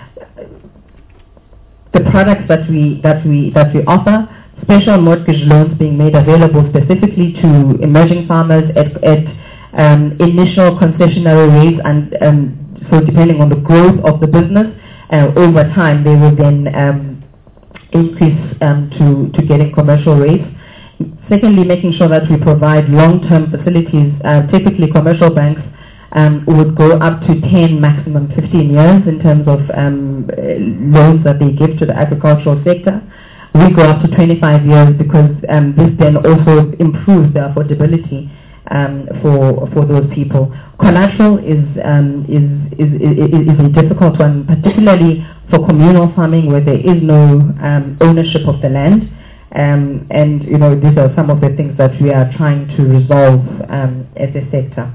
the products that we that we that we offer, special mortgage loans being made available specifically to emerging farmers at, at um, initial concessionary rates, and um, so depending on the growth of the business, uh, over time they will then um, increase um, to to getting commercial rates. Secondly, making sure that we provide long-term facilities. Uh, typically, commercial banks um, would go up to ten, maximum fifteen years in terms of um, loans that they give to the agricultural sector. We go up to twenty-five years because um, this then also improves the affordability um, for for those people. Collateral is, um, is, is, is, is a difficult one, particularly for communal farming where there is no um, ownership of the land. Um, and, you know, these are some of the things that we are trying to resolve um, as a sector.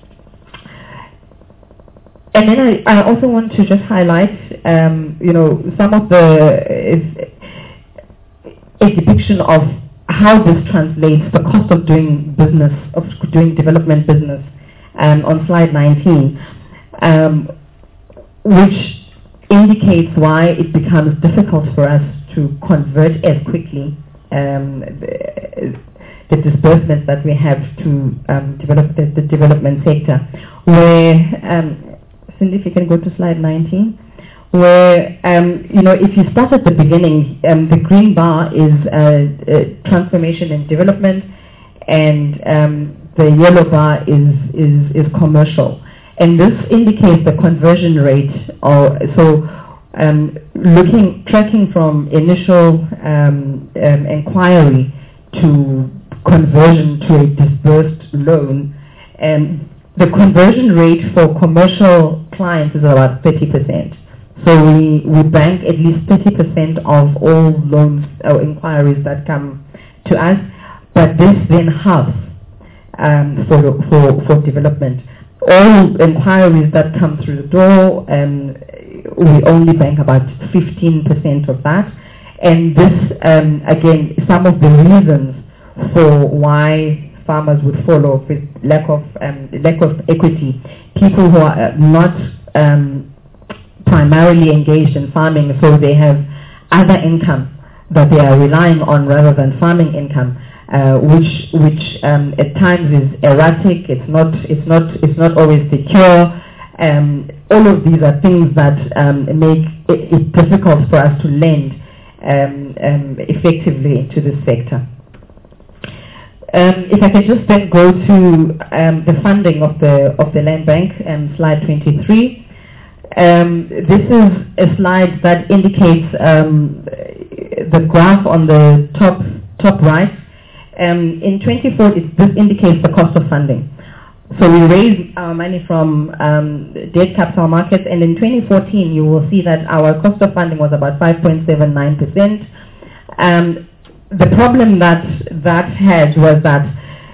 And then I, I also want to just highlight, um, you know, some of the, is a depiction of how this translates, the cost of doing business, of doing development business um, on slide nineteen, um, which indicates why it becomes difficult for us to convert as quickly Um, the, the disbursements that we have to um, develop the, the development sector. Where, um, Cindy, if you can go to slide nineteen, where, um, you know, if you start at the beginning, um, the green bar is uh, uh, transformation and development, and um, the yellow bar is, is, is commercial. And this indicates the conversion rate, or so Um, looking, tracking from initial um, um, inquiry to conversion to a disbursed loan, and the conversion rate for commercial clients is about thirty percent. So we, we bank at least thirty percent of all loans or inquiries that come to us, but this then halves um, for, for, for development. All inquiries that come through the door, um, we only bank about fifteen percent of that. And this, um, again, some of the reasons for why farmers would fall off is lack of um, lack of equity. People who are not um, primarily engaged in farming, so they have other income that they are relying on rather than farming income, uh, which which um, at times is erratic. It's not it's not it's not always secure. Um, all of these are things that um, make it, it difficult for us to lend um, um, effectively into this sector. Um, if I can just then go to um, the funding of the of the land bank, um, slide twenty-three. Um, this is a slide that indicates um, the graph on the top top right. Um, in twenty-four, it, this indicates the cost of funding. So we raised our money from um, debt capital markets, and in twenty fourteen, you will see that our cost of funding was about five point seven nine percent. Um, the problem that that had was that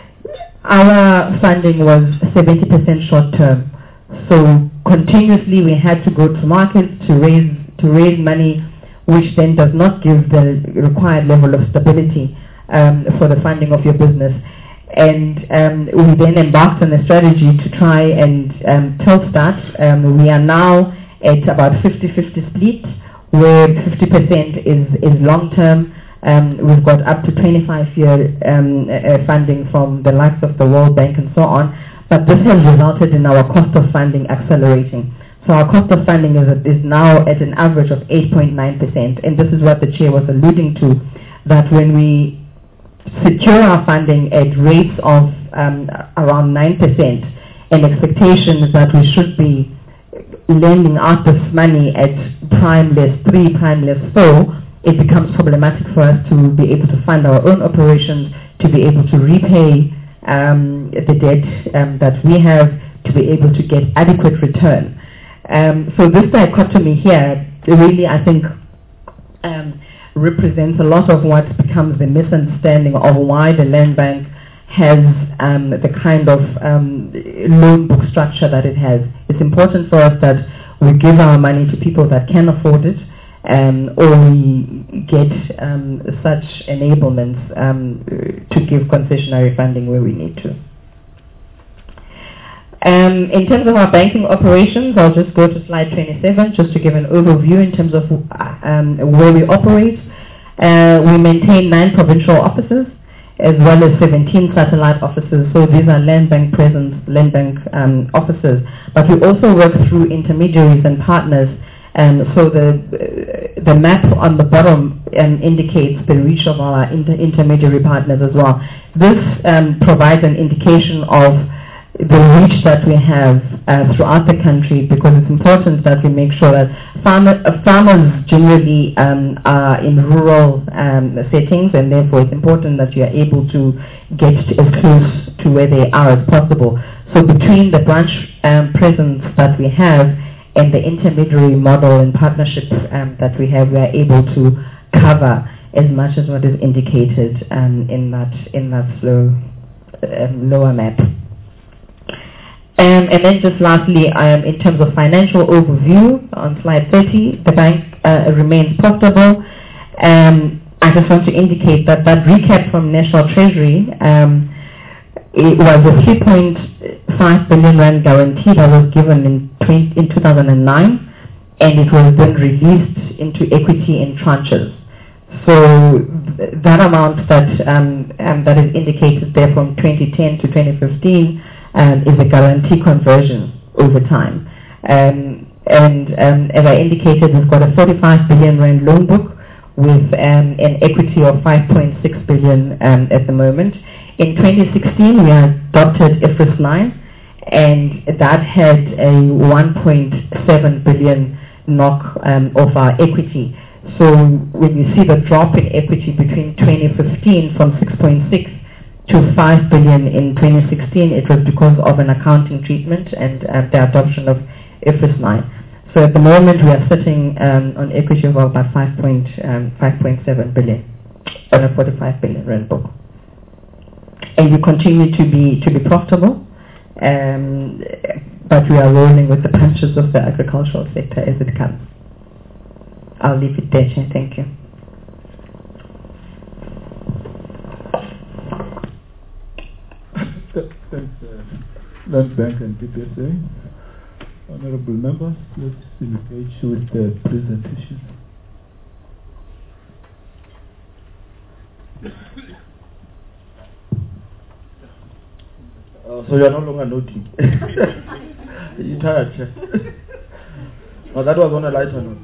our funding was seventy percent short term. So continuously we had to go to markets to raise to raise money, which then does not give the required level of stability um, for the funding of your business. And um, we then embarked on a strategy to try and um, tilt that. Um, we are now at about fifty fifty split, where fifty percent is, is long term. Um, we've got up to twenty-five year um, uh, funding from the likes of the World Bank and so on. But this has resulted in our cost of funding accelerating. So our cost of funding is, is now at an average of eight point nine percent. And this is what the chair was alluding to, that when we secure our funding at rates of um, around nine percent, and expectation is that we should be lending out this money at prime less three, prime less four, it becomes problematic for us to be able to fund our own operations, to be able to repay Um, the debt um, that we have, to be able to get adequate return. Um, so this dichotomy here really, I think, um, represents a lot of what becomes the misunderstanding of why the land bank has um, the kind of um, loan book structure that it has. It's important for us that we give our money to people that can afford it, Um, or we get um, such enablements um, to give concessionary funding where we need to. Um, in terms of our banking operations, I'll just go to slide twenty-seven just to give an overview in terms of um, where we operate. Uh, we maintain nine provincial offices as well as seventeen satellite offices. So these are land bank presence, land bank um, offices. But we also work through intermediaries and partners. Um, so the uh, the map on the bottom um, indicates the reach of our inter intermediary partners as well. This um, provides an indication of the reach that we have uh, throughout the country, because it's important that we make sure that farmer, uh, farmers generally um, are in rural um, settings, and therefore it's important that you are able to get to as close to where they are as possible. So between the branch um, presence that we have and the intermediary model and partnership um, that we have, we are able to cover as much as what is indicated um, in that in that slow, um, lower map. Um, and then just lastly, um, in terms of financial overview, on slide thirty, the bank uh, remains profitable. Um, I just want to indicate that that recap from National Treasury, um, it was a three point five billion rand guarantee that was given in, in two thousand nine, and it was then released into equity in tranches. So th that amount that um, um, that is indicated there from twenty ten to twenty fifteen um, is a guarantee conversion over time. Um, and um, as I indicated, we've got a forty-five billion rand loan book with um, an equity of five point six billion um, at the moment. In twenty sixteen, we adopted I F R S nine, and that had a one point seven billion knock um, of our equity. So when you see the drop in equity between twenty fifteen from six point six to five billion in twenty sixteen, it was because of an accounting treatment and uh, the adoption of I F R S nine. So at the moment we are sitting um, on equity of about five point seven billion on a forty-five billion rand book. And we continue to be to be profitable, um, but we are rolling with the punches of the agricultural sector as it comes. I'll leave it there, Chair. Thank you.
Thanks, uh, Land Bank and D P S A. Honorable members, let's engage with the presentation.
Uh, so you are no longer noting. You're tired, Chair. Oh, that was on a lighter note.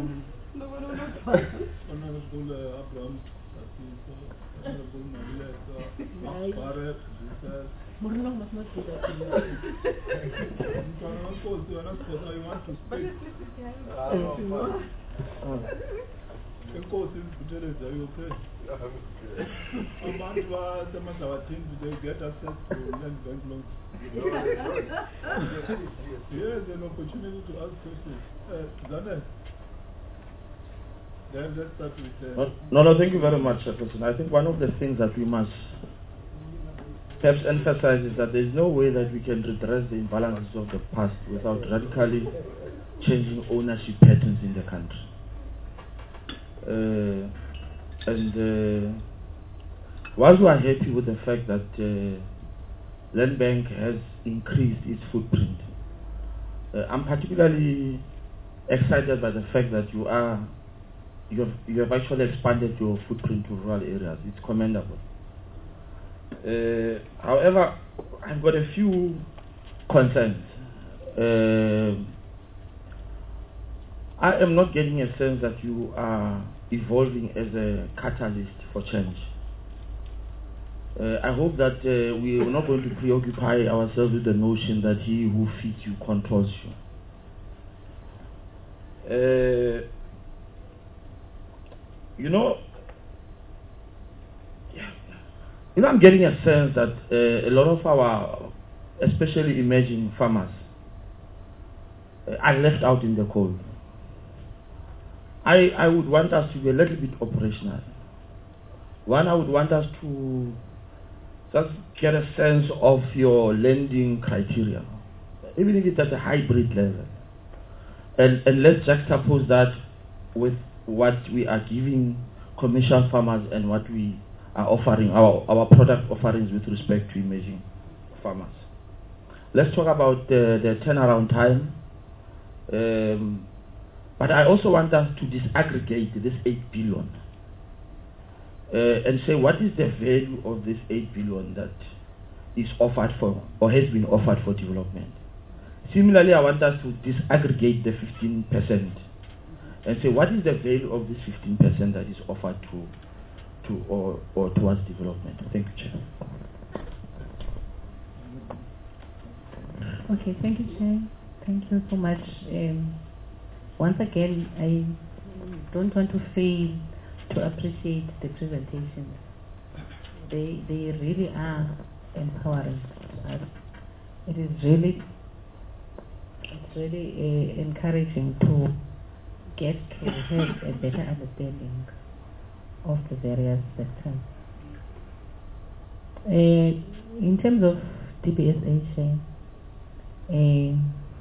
Murlo must not do that to you.
Enkosi izibuthelezi ayophe abantu basemadlawathini they get access to land bank loans. Here's an opportunity to ask questions. Uh, Zane, then let's start with uh,
no, no, thank you very much, Chairperson. I think one of the things that we must perhaps emphasize is that there is no way that we can redress the imbalances of the past without radically changing ownership patterns in the country. Uh, and uh, whilst we are happy with the fact that uh, Land Bank has increased its footprint, uh, I'm particularly excited by the fact that you are you have, you have actually expanded your footprint to rural areas. It's commendable. Uh, however, I've got a few concerns. Uh, I am not getting a sense that you are evolving as a catalyst for change. Uh, I hope that uh, we are not going to preoccupy ourselves with the notion that he who feeds you controls you. Uh, you know, you know, I'm getting a sense that uh, a lot of our, especially emerging farmers, uh, are left out in the cold. I, I would want us to be a little bit operational. One, I would want us to just get a sense of your lending criteria, even if it's at a hybrid level. And, and let's juxtapose that with what we are giving commercial farmers and what we are offering, our, our product offerings with respect to emerging farmers. Let's talk about the, the turnaround time. Um, But I also want us to disaggregate this eight billion uh, and say what is the value of this eight billion that is offered for or has been offered for development. Similarly, I want us to disaggregate the fifteen percent and say what is the value of this fifteen percent that is offered to to or, or towards development. Thank you, Chair.
Okay, thank you, Chair. Thank you so much. Um, Once again, I don't want to fail to appreciate the presentations. They they really are empowering us. It is really it's really uh, encouraging to get to have a better understanding of the various sectors. Uh, in terms of D P S A, uh,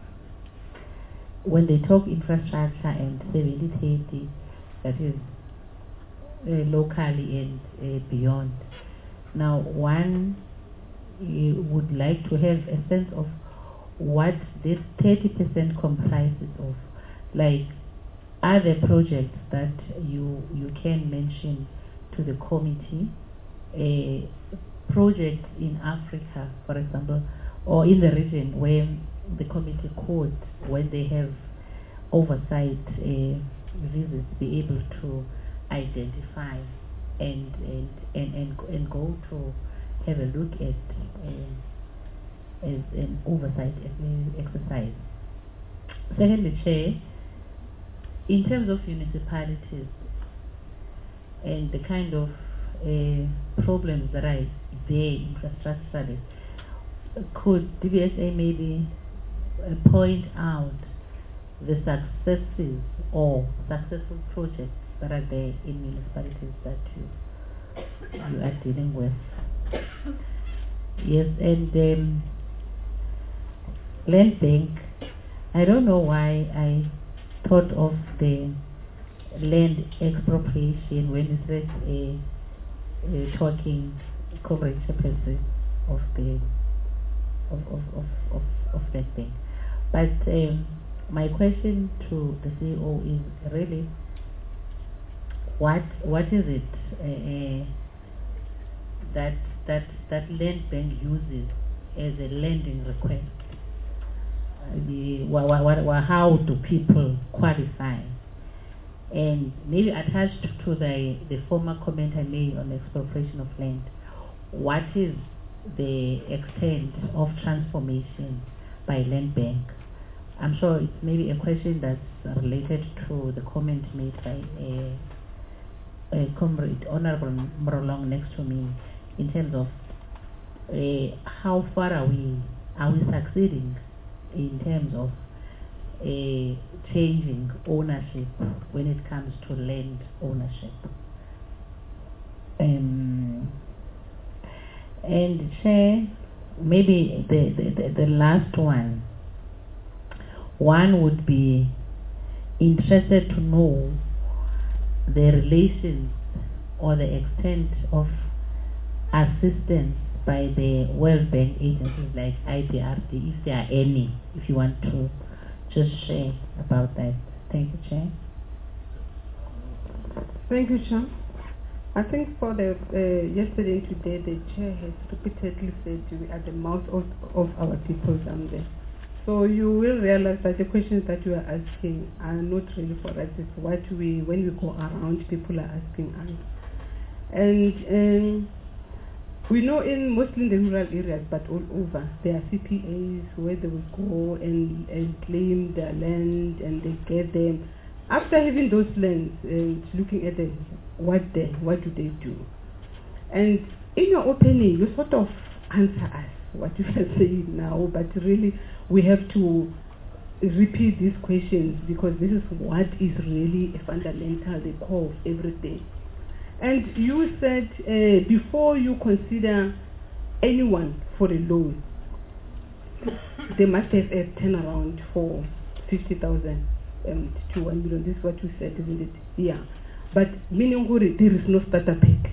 when they talk infrastructure and seventy thirty, that is uh, locally and uh, beyond. Now, one uh, would like to have a sense of what this thirty percent comprises of. Like, are there projects that you you can mention to the committee? Uh, projects in Africa, for example, or in the region where the committee could, when they have oversight uh, visits, be able to identify and and, and, and and go to have a look at uh, as an oversight exercise. Secondly, Chair, in terms of municipalities and the kind of uh, problems that are there infrastructurally, could D B S A maybe uh, point out the successes or successful projects that are there in municipalities that you, you are dealing with. Yes, and um, Land Bank, I don't know why I thought of the land expropriation when you said a, a talking coverage person of the of of of of, of that thing. But um, my question to the C E O is really what what is it uh, that that that Land Bank uses as a lending request? Uh, the, what, what, what, how do people qualify? And maybe attached to the, the former comment I made on expropriation of land, what is the extent of transformation by Land Bank? I'm sure it's maybe a question that's related to the comment made by a, a comrade, Honorable Morolong, next to me, in terms of uh, how far are we, are we succeeding in terms of uh, changing ownership when it comes to land ownership. Um, and Chair, maybe the, the, the, the last one, one would be interested to know the relations or the extent of assistance by the World Bank agencies like I D R D, if there are any, if you want to just share about that. Thank you, Chair.
Thank you, Chair. I think for the uh, yesterday and today, the Chair has repeatedly said we are the mouth of, of our people down there. So you will realize that the questions that you are asking are not really for us. It's what we, when we go around, people are asking us. And um, we know in mostly in the rural areas, but all over, there are C P As where they will go and, and claim their land and they get them. After having those lands and looking at them, what then, what do they do? And in your opening, you sort of answer us what you are saying now, but really we have to repeat these questions because this is what is really a fundamental, the core of everything. And you said uh, before you consider anyone for a loan, they must have a turnaround for fifty thousand um, to one million. This is what you said, isn't it? Yeah. But meaning there is no starter pack.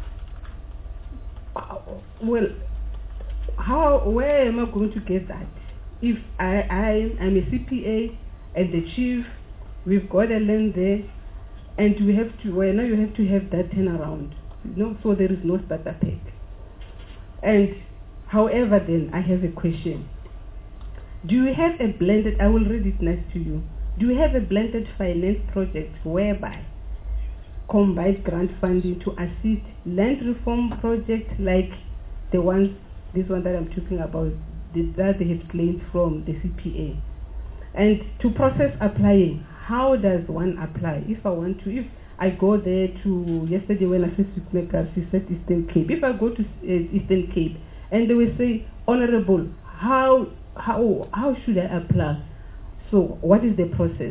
Well, how? Where am I going to get that? If I I am a C P A and the chief, we've got a land there. And we have to, well, now you have to have that turnaround, you know, so there is no starter pack. And however, then, I have a question. Do you have a blended, I will read it next to you. Do you have a blended finance project whereby combined grant funding to assist land reform projects like the ones, this one that I'm talking about, that they have claimed from the C P A? And to process applying, how does one apply? If I want to, if I go there to, yesterday when I said Sweetmakers, she said Eastern Cape. If I go to uh, Eastern Cape and they will say, Honorable, how, how, how should I apply? So what is the process?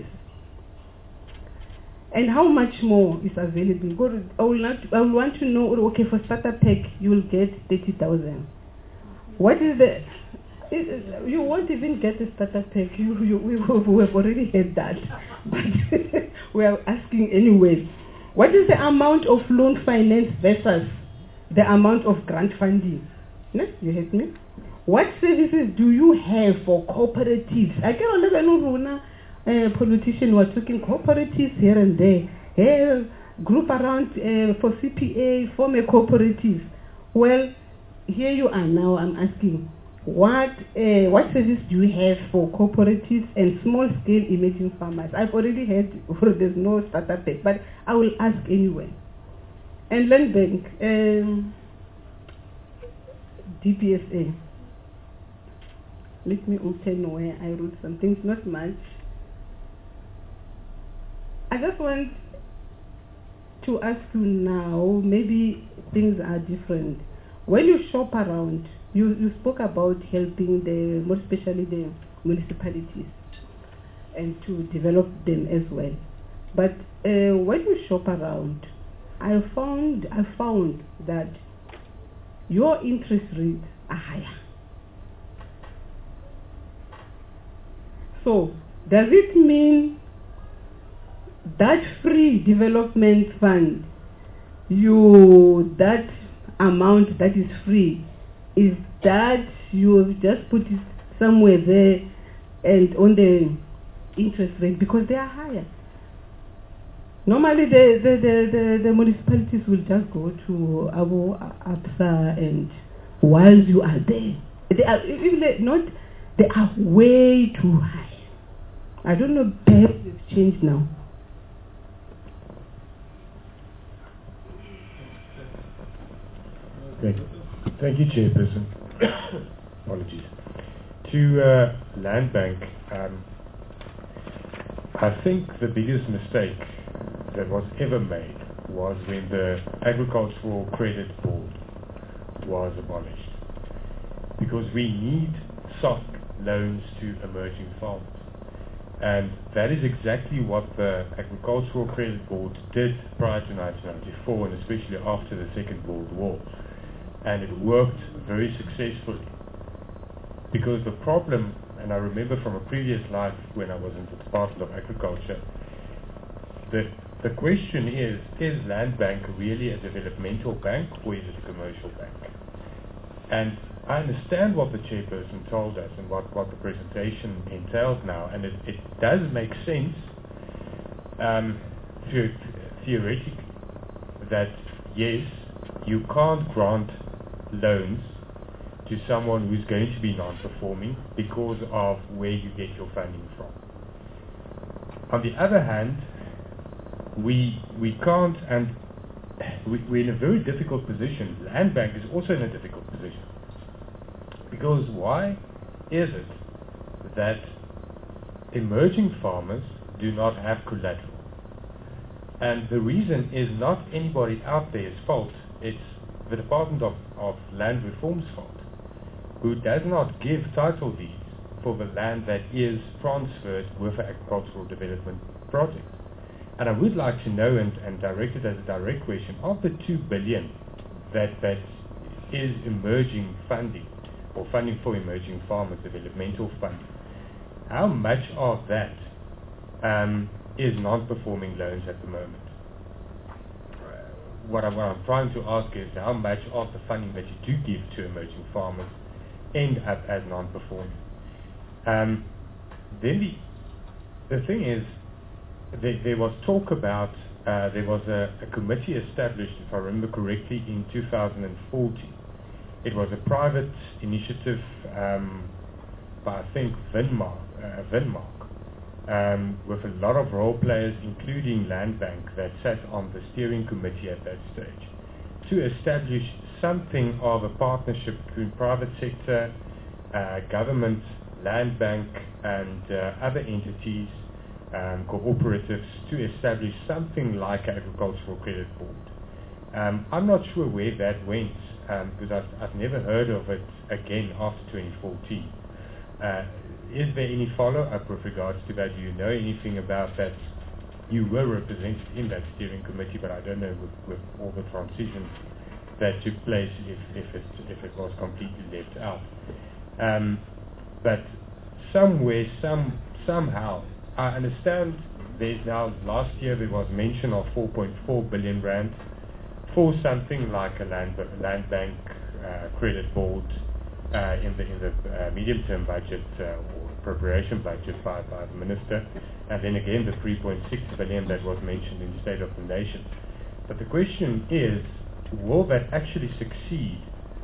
And how much more is available? I will, not, I will want to know, okay, for starter pack, you will get thirty thousand. What is the... It, you won't even get a starter pack. You, you, we, we have already had that. But we are asking anyway. What is the amount of loan finance versus the amount of grant funding? No? You heard me? What services do you have for cooperatives? I can't remember a politician was talking cooperatives here and there. Hey, group around uh, for C P A, form a cooperative. Well, here you are now. I'm asking. What uh, what service do you have for cooperatives and small-scale emerging farmers? I've already heard there's no starter pack, but I will ask anyway. And Land Bank, um, D P S A. Let me open where I wrote some things, not much. I just want to ask you now, maybe things are different. When you shop around, You, you spoke about helping the, more especially the municipalities. and to develop them as well. But uh, when you shop around, I found I found that your interest rates are higher. So does it mean that free development fund, you that amount that is free, is that you just put it somewhere there and on the interest rate because they are higher? Normally the the, the, the, the municipalities will just go to Abu Absa, and while you are there, they are even they not they are way too high. I don't know, perhaps it's changed now.
Thank you, Thank you Chairperson. Apologies. To uh, Land Bank, um, I think the biggest mistake that was ever made was when the Agricultural Credit Board was abolished. Because we need soft loans to emerging farmers. And that is exactly what the Agricultural Credit Board did prior to nineteen ninety-four, and especially after the Second World War. And it worked very successfully. Because the problem, and I remember from a previous life when I was in the Department of Agriculture, the, the question is, is Land Bank really a developmental bank or is it a commercial bank? And I understand what the chairperson told us and what, what the presentation entails now, and it, it does make sense um, the, theoretically that yes, you can't grant loans to someone who's going to be non-performing because of where you get your funding from. On the other hand, we we can't, and we, we're in a very difficult position. Land Bank is also in a difficult position. Because why is it that emerging farmers do not have collateral? And the reason is not anybody out there's fault, it's the Department of, of Land Reform's fault, who does not give title deeds for the land that is transferred with an agricultural development project. And I would like to know, and, and direct it as a direct question, of the two billion that, that is emerging funding, or funding for emerging farmers, developmental funding, how much of that um, is non-performing loans at the moment? What, I, what I'm trying to ask is how much of the funding that you do give to emerging farmers end up as non-performing? Um, then the, the thing is, there, there was talk about, uh, there was a, a committee established, if I remember correctly, in two thousand fourteen. It was a private initiative um, by, I think, Vinmark, uh, Vinmark um, with a lot of role players, including Land Bank, that sat on the steering committee at that stage, to establish something of a partnership between private sector, uh, government, Land Bank, and uh, other entities, um, cooperatives, to establish something like an Agricultural Credit Board. Um, I'm not sure where that went, um, because I've, I've never heard of it again after twenty fourteen. Uh, is there any follow-up with regards to that? Do you know anything about that? You were represented in that steering committee, but I don't know with, with all the transitions that took place if, if, it, if it was completely left out. Um, but somewhere, some somehow, I understand there's now, last year there was mention of four point four billion rand for something like a land, land bank uh, credit board uh, in the, in the uh, medium-term budget uh, or appropriation budget by, by the minister, and then again the three point six billion that was mentioned in the State of the Nation. But the question is, will that actually succeed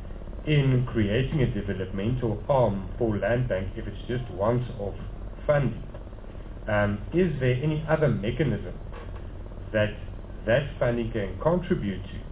in creating a developmental arm for Land Bank if it's just once-off funding? Um, is there any other mechanism that that funding can contribute to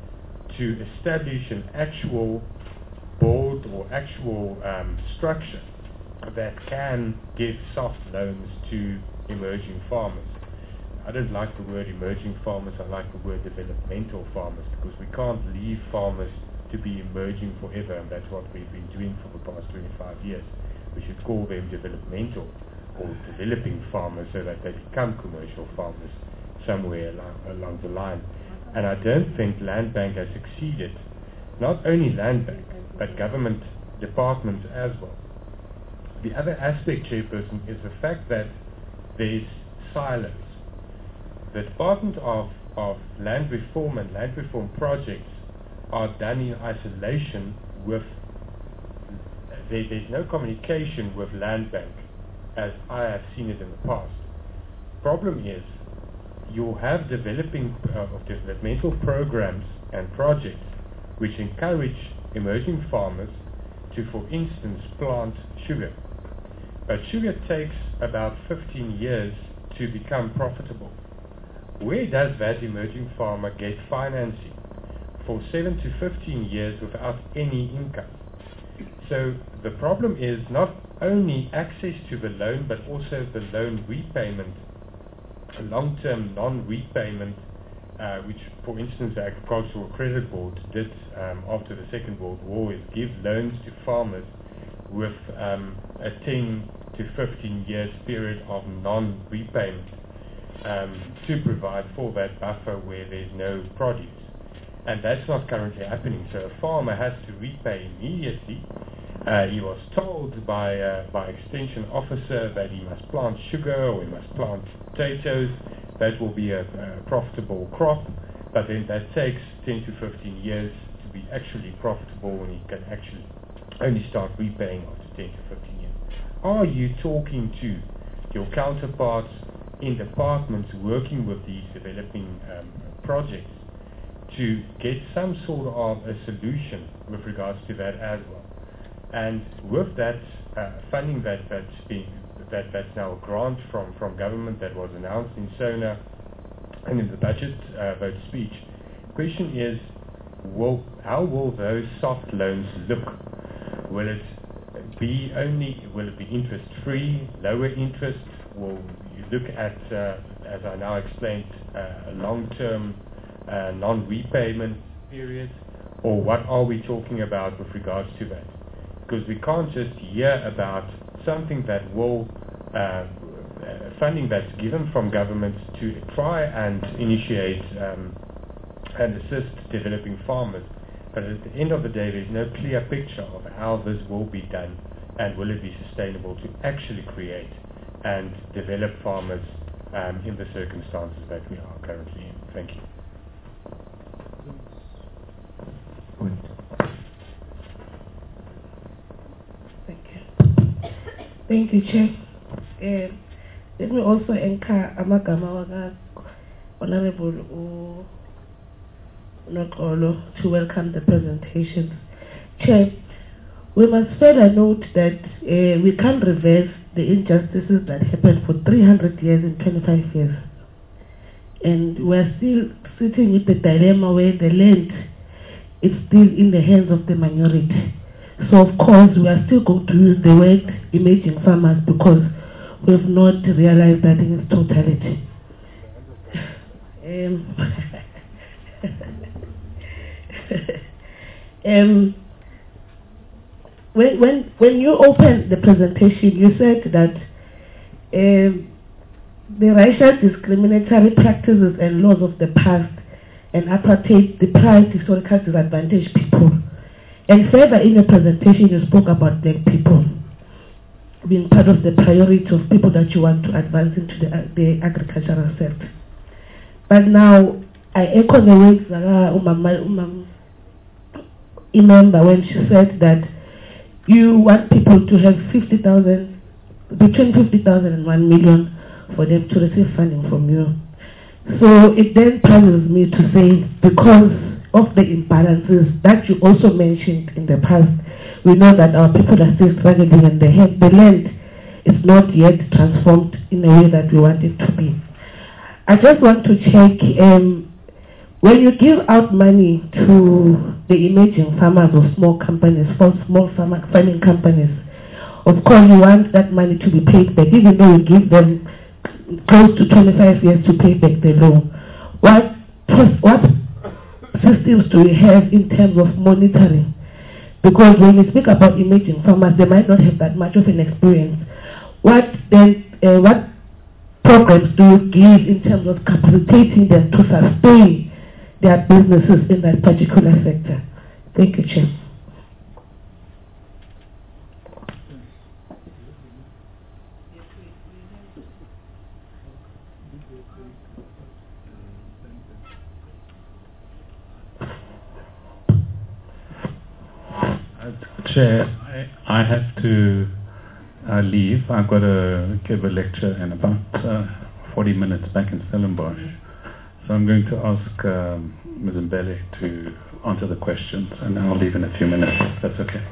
to establish an actual board or actual um, structure that can give soft loans to emerging farmers? I don't like the word emerging farmers, I like the word developmental farmers, because we can't leave farmers to be emerging forever, and that's what we've been doing for the past twenty-five years. We should call them developmental
or developing farmers so that they become commercial farmers somewhere along, along the line. And I don't think Land Bank has succeeded, not only Land Bank, but government departments as well. The other aspect, Chairperson, is the fact that there's silos. The Department of, of Land Reform and Land Reform projects are done in isolation with, there, there's no communication with Land Bank as I have seen it in the past. Problem is, you have developing uh, developmental programs and projects which encourage emerging farmers to, for instance, plant sugar. But sugar takes about fifteen years to become profitable. Where does that emerging farmer get financing for seven to fifteen years without any income? So the problem is not only access to the loan, but also the loan repayment, a long-term non-repayment, uh, which, for instance, the Agricultural Credit Board did um, after the Second World War, is give loans to farmers with um, a ten to fifteen years period of non-repayment um, to provide for that buffer where there's no produce. And that's not currently happening. So a farmer has to repay immediately. Uh, he was told by uh, by extension officer that he must plant sugar or he must plant potatoes. That will be a, a profitable crop, but then that takes ten to fifteen years to be actually profitable, and he can actually only start repaying after ten to fifteen years. Are you talking to your counterparts in departments working with these developing um, projects to get some sort of a solution with regards to that as well? And with that uh, funding that that's being that that's now a grant from, from government that was announced in SONA and in the budget uh, vote speech, question is, will, how will those soft loans look? Will it be only, will it be interest free, lower interest? Will you look at, uh, as I now explained, uh, a long-term uh, non-repayment period? Or what are we talking about with regards to that? Because we can't just hear about something that will, uh, uh, funding that's given from government to try and initiate um, and assist developing farmers. But at the end of the day, there's no clear picture of how this will be done and will it be sustainable to actually create and develop farmers um, in the circumstances that we are currently in. Thank you.
Thank you. Thank you, Chair. Uh, let me also anchor amagama waka Honorable Nokolo to welcome the presentations. Chair, we must further note that uh, we can't reverse the injustices that happened for three hundred years and twenty-five years. And we're still sitting with the dilemma where the land is still in the hands of the minority. So of course we are still going to use the word emerging farmers because we have not realized that in its totality. Um, um, when, when, when you opened the presentation, you said that um, the racial discriminatory practices and laws of the past and apartheid deprived historical disadvantaged people. And further in the presentation, you spoke about black people being part of the priority of people that you want to advance into the, the agricultural sector. But now, I echo the words that Umama Umam remember when she said that you want people to have fifty thousand, between fifty thousand and one million for them to receive funding from you. So it then puzzles me to say, because of the imbalances that you also mentioned in the past, we know that our people are still struggling and the, the land is not yet transformed in a way that we want it to be. I just want to check, um, when you give out money to the emerging farmers or small companies, for small farmer, farming companies, of course you want that money to be paid back, even though you give them close to twenty-five years to pay back the loan. What, what systems do we have in terms of monitoring? Because when we speak about emerging farmers, they might not have that much of an experience. What then uh, what programs do you give in terms of capacitating them to sustain their businesses in that particular sector? Thank you, Chair.
Chair, I, I have to uh, leave. I've got to give a lecture in about uh, forty minutes back in Stellenbosch. So I'm going to ask um, Miz Mbele to answer the questions, and I'll leave in a few minutes, if that's okay.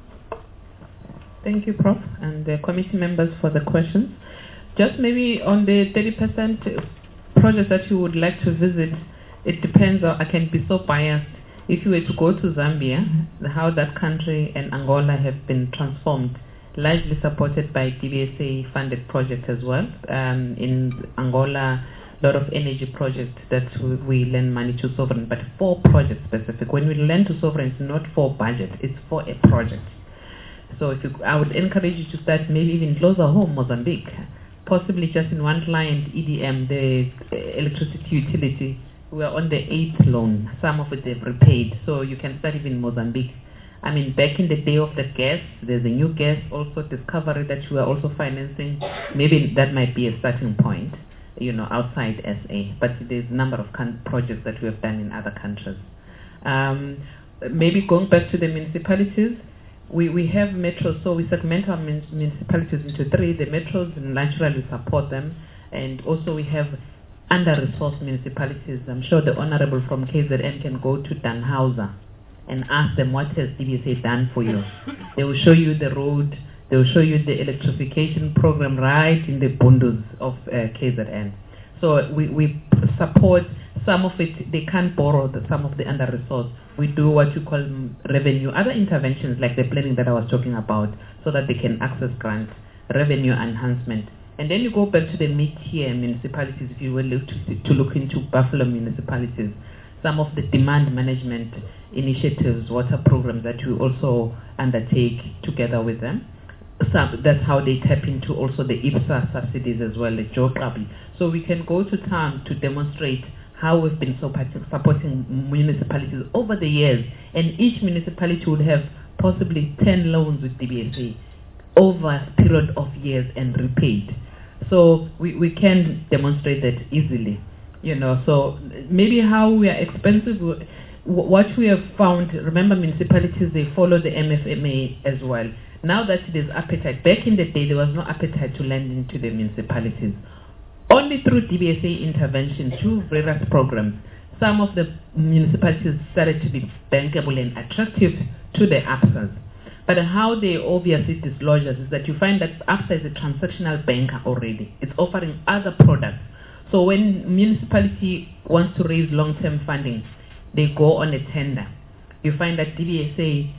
Thank you, Professor and the committee members for the questions. Just maybe on the thirty percent projects that you would like to visit, it depends. On, I can be so biased. If you were to go to Zambia, how that country and Angola have been transformed, largely supported by D B S A-funded projects as well. Um, in Angola, a lot of energy projects that we, we lend money to sovereign, but for projects specific. When we lend to sovereign, it's not for budget, it's for a project. So if you, I would encourage you to start maybe even closer home, Mozambique, possibly just in one client, E D M, the electricity utility. We are on the eighth loan. Some of it they've repaid, so you can start even in Mozambique. I mean, back in the day of the gas, there's a new gas also discovery that we are also financing. Maybe that might be a starting point, you know, outside S A. But there's a number of projects that we have done in other countries. Um, maybe going back to the municipalities, we, we have metros, so we segment our mun municipalities into three. The metros, naturally support them, and also we have under-resourced municipalities. I'm sure the Honorable from K Z N can go to Danhauser and ask them what has D B S A done for you. They will show you the road, they will show you the electrification program right in the bundles of uh, K Z N. So we, we support some of it. They can't borrow the, some of the under-resourced. We do what you call revenue, other interventions like the planning that I was talking about, so that they can access grants, revenue enhancement. And then you go back to the mid-tier municipalities, if you will look to, to look into Buffalo municipalities, some of the demand management initiatives, water programs that you also undertake together with them. Some, that's how they tap into also the I P S A subsidies as well, the Jokabi. So we can go to town to demonstrate how we've been supporting municipalities over the years. And each municipality would have possibly ten loans with D B S A over a period of years and repaid. So we, we can demonstrate that easily, you know. So maybe how we are expensive, what we have found, remember municipalities, they follow the M F M A as well. Now that there's appetite, back in the day there was no appetite to lend into the municipalities. Only through D B S A intervention, through various programs, some of the municipalities started to be bankable and attractive to the A B S As. But how they obviously disclosures is that you find that A B S A is a transactional banker already. It's offering other products. So when municipality wants to raise long-term funding, they go on a tender. You find that D B S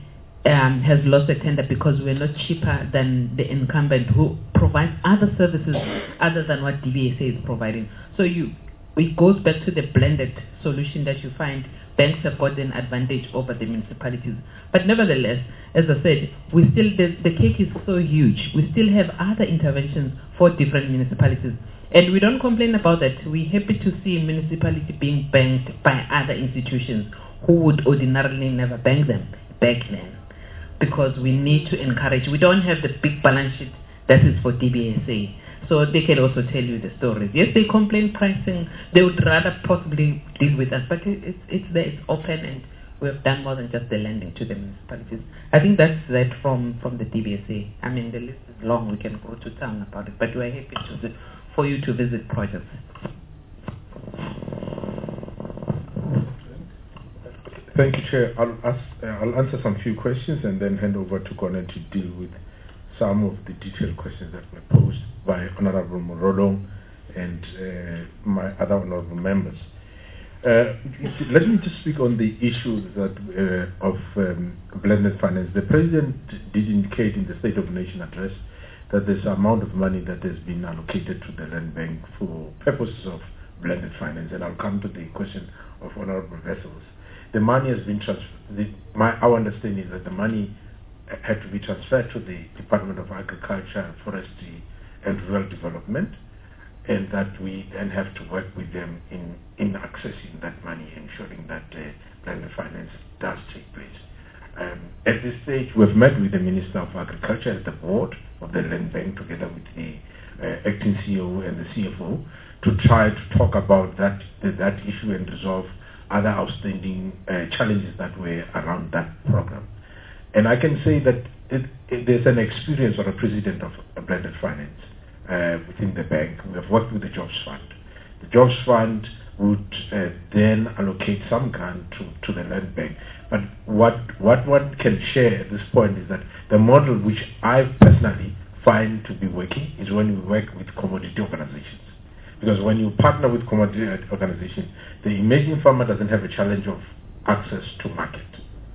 A um, has lost a tender because we're not cheaper than the incumbent who provides other services other than what D B S A is providing. So you, it goes back to the blended solution that you find banks have got an advantage over the municipalities. But nevertheless, as I said, we still the, the cake is so huge. We still have other interventions for different municipalities. And we don't complain about that. We're happy to see municipality being banked by other institutions who would ordinarily never bank them back then. Because we need to encourage. We don't have the big balance sheet that is for D B S A. So they can also tell you the stories. Yes, they complain pricing. They would rather possibly deal with us, but it's it's there, it's open, and we have done more than just the lending to the municipalities. I think that's that from from the D B S A. I mean, the list is long. We can go to town about it, but we're happy to for you to visit projects.
Thank you, Chair. I'll ask, uh, I'll answer some few questions and then hand over to Gordon to deal with some of the detailed questions that were posed by Honorable Morolong and uh, my other honorable members. Uh, let me just speak on the issue that, uh, of um, blended finance. The President did indicate in the State of the Nation address that there's an amount of money that has been allocated to the Land Bank for purposes of blended finance, and I'll come to the question of Honorable Vessels. The money has been transferred. My, our understanding is that the money had to be transferred to the Department of Agriculture and Forestry and Rural Development, and that we then have to work with them in, in accessing that money, ensuring that uh, blended finance does take place. Um, at this stage, we've met with the Minister of Agriculture as the board of the Land Bank, together with the uh, acting C E O and the C F O, to try to talk about that that issue and resolve other outstanding uh, challenges that were around that program. And I can say that it, it, there's an experience or a precedent of a blended finance uh, within the bank. We have worked with the Jobs Fund. The Jobs Fund would uh, then allocate some grant to, to the Land Bank. But what, what one can share at this point is that the model which I personally find to be working is when we work with commodity organizations. Because when you partner with commodity organizations, the emerging farmer doesn't have a challenge of access to market.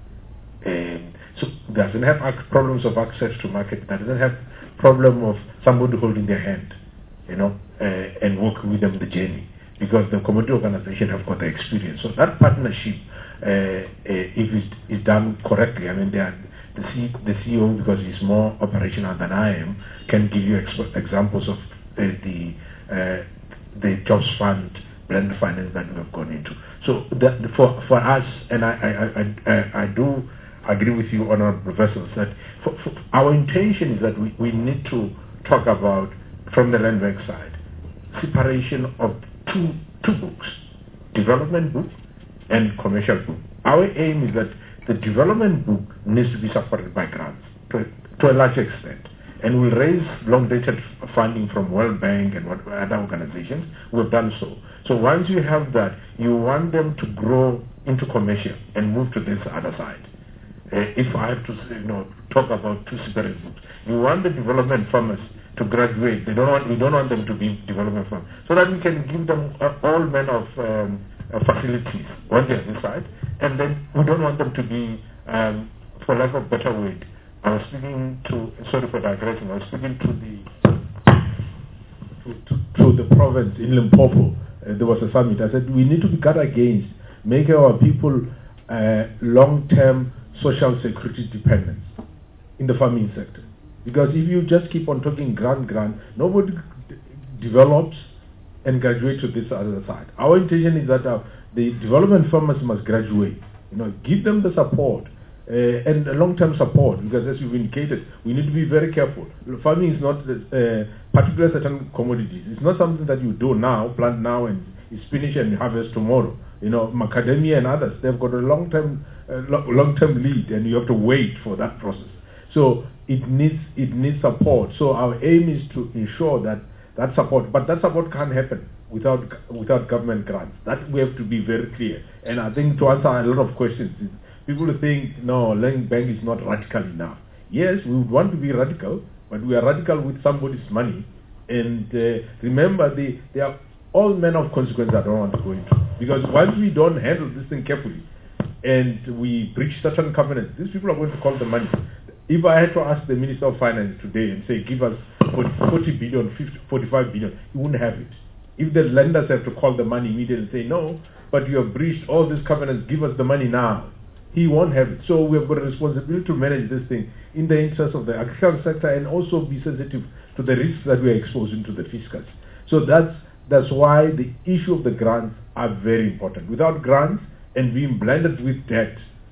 Um, so doesn't have ac- problems of access to market, doesn't have problem of somebody holding their hand, you know, uh, and walking with them the journey, because the commodity organization have got the experience. So that partnership, uh, uh, if it is done correctly, I mean, they are, the, C, the C E O, because he's more operational than I am, can give you ex- examples of uh, the uh, the Jobs Fund blended finance that we have gone into. So that for for us, and I I, I, I, I do agree with you, Honourable Professors, that for, for our intention is that we, we need to talk about, from the Land Bank side, separation of two two books, development book and commercial book. Our aim is that the development book needs to be supported by grants to, to a large extent. And we'll raise long-dated funding from World Bank and what, other organizations. We've done so. So once you have that, you want them to grow into commercial and move to this other side. Uh, if I have to, you know, talk about two separate groups, you want the development farmers to graduate. They don't want, we don't want them to be development farmers, so that we can give them uh, all manner of um, uh, facilities on the other side, and then we don't want them to be, um, for lack of a better word, I was speaking to, sorry for digression, I was speaking to the to, to, to the province in Limpopo. Uh, there was a summit. I said we need to be guard against making our people uh, long-term social security dependence in the farming sector. Because if you just keep on talking grant, grant, nobody d- develops and graduates to this other side. Our intention is that uh, the development farmers must graduate. You know, give them the support. Uh, and a long-term support, because as you've indicated, we need to be very careful. Farming is not uh, particular certain commodities. It's not something that you do now, plant now, and you finish and you harvest tomorrow. You know, macadamia and others, they've got a long-term, uh, lo- long-term lead, and you have to wait for that process. So it needs it needs support. So our aim is to ensure that that support, but that support can't happen without without government grants. That we have to be very clear. And I think to answer a lot of questions, people think, no, Land Bank is not radical enough. Yes, we would want to be radical, but we are radical with somebody's money. And uh, remember, the, there are all manner of consequences I don't want to go into. Because once we don't handle this thing carefully, and we breach certain covenants, these people are going to call the money. If I had to ask the Minister of Finance today and say, give us forty billion, fifty, forty-five billion, he wouldn't have it. If the lenders have to call the money immediately and say, no, but you have breached all these covenants, give us the money now, he won't have it. So we have got a responsibility to manage this thing in the interest of the agricultural sector, and also be sensitive to the risks that we are exposing to the fiscals. So that's that's why the issue of the grants are very important. Without grants and being blended with debt,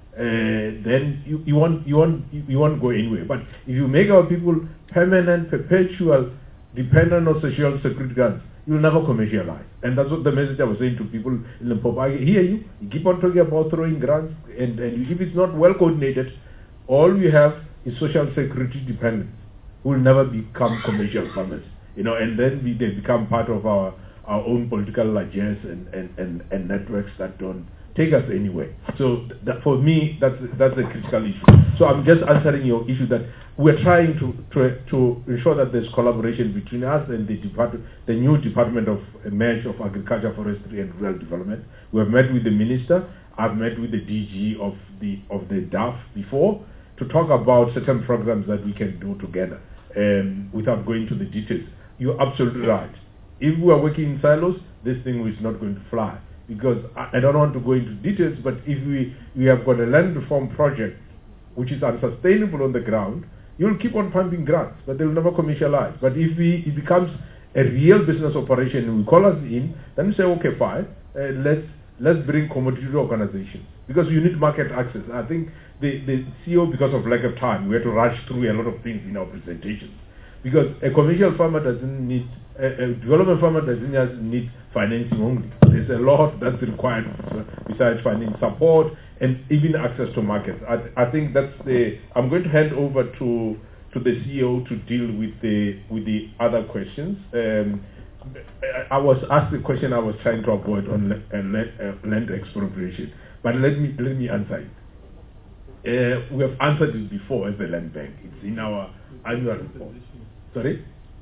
uh, then you, you won't you won't you won't go anywhere. But if you make our people permanent, perpetual, dependent on social security grants, you will never commercialize. And that's what the message I was saying to people in Limpopo. I hear you. You keep on talking about throwing grants, and, and if it's not well coordinated, all we have is social security dependence. We will never become commercial farmers. You know, and then we, they become part of our, our own political largesse and, and, and, and networks that don't take us anywhere. So that, for me, that's that's a critical issue. So I'm just answering your issue that we're trying to to, to ensure that there's collaboration between us and the department, the new Department of uh, Merge of Agriculture, Forestry and Rural Development. We have met with the Minister. I've met with the D G of the of the D A F before to talk about certain programs that we can do together. Um, without going to the details, you're absolutely right. If we are working in silos, this thing is not going to fly. Because I, I don't want to go into details, but if we, we have got a land reform project which is unsustainable on the ground, you'll keep on pumping grants, but they'll never commercialize. But if we, it becomes a real business operation and we call us in, then we say, okay, fine, uh, let's let's bring commodity organizations, because you need market access. I think the, the C E O, because of lack of time, we had to rush through a lot of things in our presentations. Because a commercial farmer doesn't need, a, a development farmer doesn't just need financing only. There's a lot that's required besides finding support and even access to markets. I, I think that's the, I'm going to hand over to to the C E O to deal with the with the other questions. Um, I, I was asked the question I was trying to avoid on le, uh, land, uh, land expropriation, but let me let me answer it. Uh, we have answered it before as the land bank. It's in our annual report. Sorry?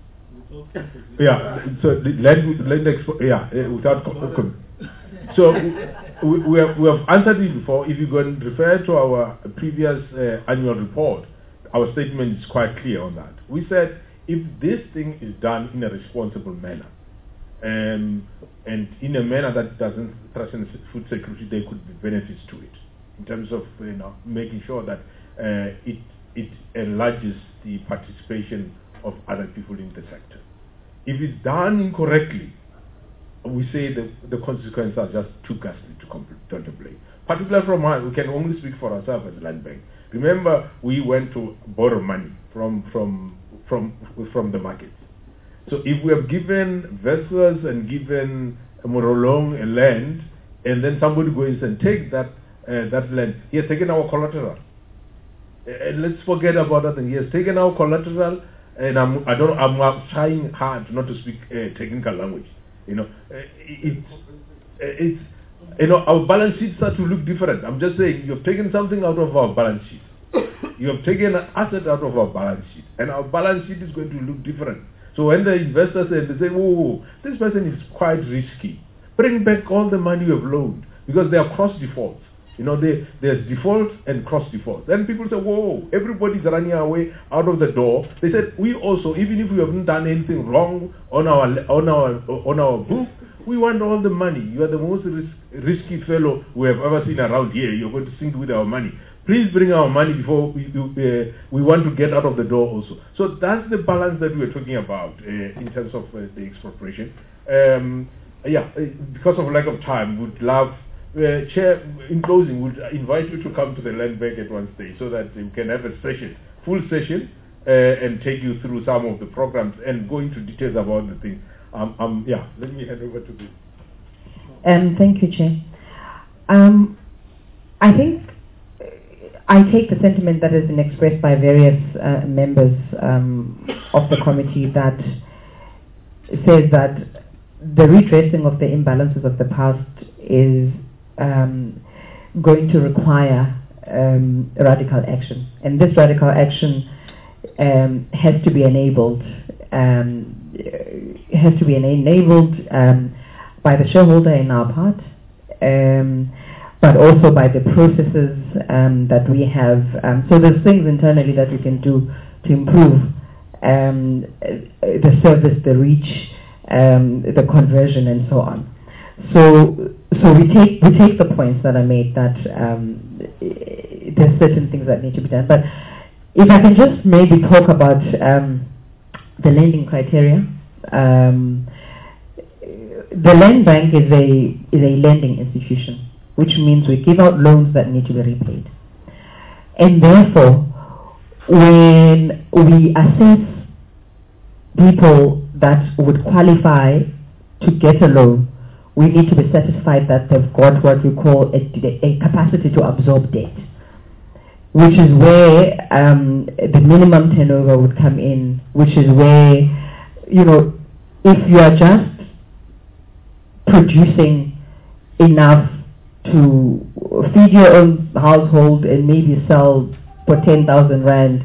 Yeah, so the land, land expo, yeah, uh, without com- so we, we, have, we have answered it before. If you go and refer to our previous uh, annual report, our statement is quite clear on that. We said if this thing is done in a responsible manner, um, and in a manner that doesn't threaten food security, there could be benefits to it in terms of you know making sure that uh, it it enlarges the participation of other people in the sector. If it's done incorrectly, we say that the consequences are just too ghastly to contemplate. Particularly from us, we can only speak for ourselves as a land bank. Remember, we went to borrow money from from from from the markets. So if we have given vessels and given Morolong a land, and then somebody goes and takes that uh, that land, he has taken our collateral. And let's forget about that. And he has taken our collateral. And I'm, I don't, I'm, I'm trying hard not to speak uh, technical language. You know, uh, it's, it's, you know, our balance sheets start to look different. I'm just saying, you've taken something out of our balance sheet. You have taken an asset out of our balance sheet, and our balance sheet is going to look different. So when the investors say, they say, "Whoa, this person is quite risky. Bring back all the money you have loaned," because they are cross defaults. You know, they, there's default and cross default. Then people say, whoa, everybody's running away out of the door. They said, we also, even if we haven't done anything wrong on our on our on our book, we want all the money. You are the most risk, risky fellow we have ever seen around here. You're going to sink with our money. Please bring our money before we uh, we want to get out of the door also. So that's the balance that we're talking about uh, in terms of uh, the expropriation. Um, yeah, because of lack of time, would love. Uh, Chair, in closing, would invite you to come to the land bank at one stage so that we can have a session, full session, uh, and take you through some of the programs and go into details about the thing. Um, um, yeah, let me hand over to you.
Um, thank you, Chair. Um, I think I take the sentiment that has been expressed by various uh, members um, of the committee that says that the redressing of the imbalances of the past is Um, going to require um, radical action, and this radical action um, has to be enabled. Um, has to be enabled um, by the shareholder in our part, um, but also by the processes um, that we have. Um, so there's things internally that we can do to improve um, the service, the reach, um, the conversion, and so on. So. So we take we take the points that I made that um, there's certain things that need to be done. But if I can just maybe talk about um, the lending criteria. Um, the land bank is a is a lending institution, which means we give out loans that need to be repaid. And therefore, when we assess people that would qualify to get a loan, we need to be satisfied that they've got what we call a, a capacity to absorb debt, which is where um, the minimum turnover would come in, which is where, you know, if you are just producing enough to feed your own household and maybe sell for ten thousand rand,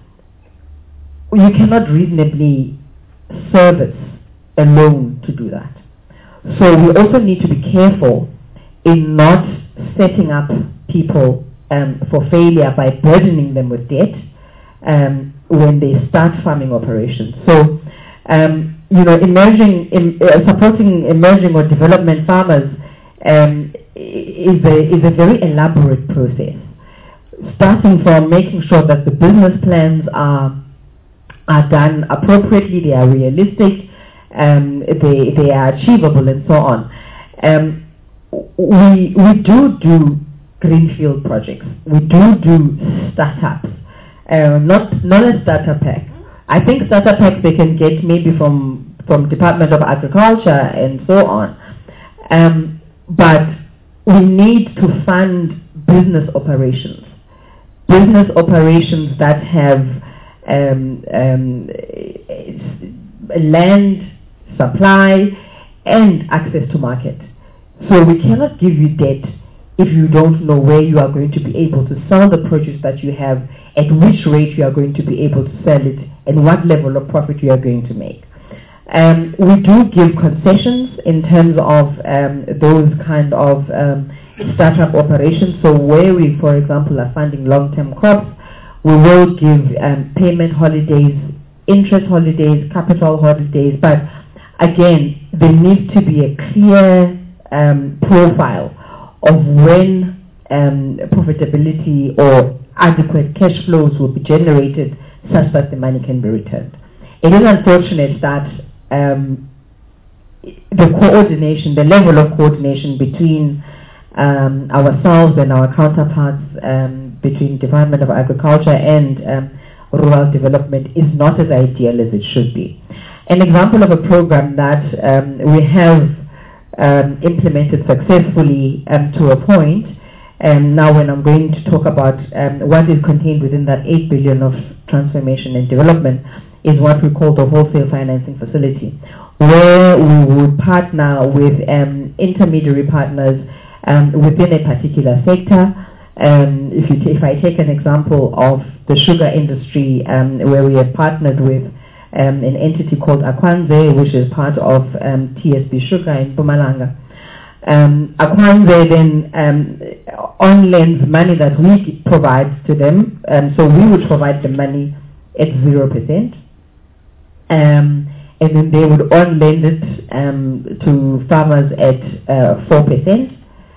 you cannot reasonably service a loan to do that. So we also need to be careful in not setting up people um, for failure by burdening them with debt um, when they start farming operations. So, um, you know, emerging, in, uh, supporting emerging or development farmers um, is a is a very elaborate process. starting from making sure that the business plans are are done appropriately, they are realistic, um, they they are achievable, and so on. Um, we we do do greenfield projects. We do do startups, uh, not not a starter pack. I think starter packs they can get maybe from from Department of Agriculture and so on, um, but we need to fund business operations, business operations that have um, um, land, supply, and access to market. So we cannot give you debt if you don't know where you are going to be able to sell the produce that you have, at which rate you are going to be able to sell it, and what level of profit you are going to make. Um, we do give concessions in terms of um, those kind of um, startup operations. So where we, for example, are funding long-term crops, we will give um, payment holidays, interest holidays, capital holidays, but again, there needs to be a clear um, profile of when um, profitability or adequate cash flows will be generated such that the money can be returned. It is unfortunate that um, the coordination, the level of coordination between um, ourselves and our counterparts, um, between Department of Agriculture and um, rural development is not as ideal as it should be. An example of a program that um, we have um, implemented successfully um, to a point, and now when I'm going to talk about um, what is contained within that eight billion of transformation and development, is what we call the wholesale financing facility, where we would partner with um, intermediary partners um, within a particular sector. Um, if, you t- if I take an example of the sugar industry, um, where we have partnered with um, an entity called Akwanze, which is part of um, T S B Sugar in Mpumalanga. Um, Akwanze then um, on-lends money that we provide to them, um, so we would provide the money at zero percent. Um, and then they would on-lend it um, to farmers at uh, four percent,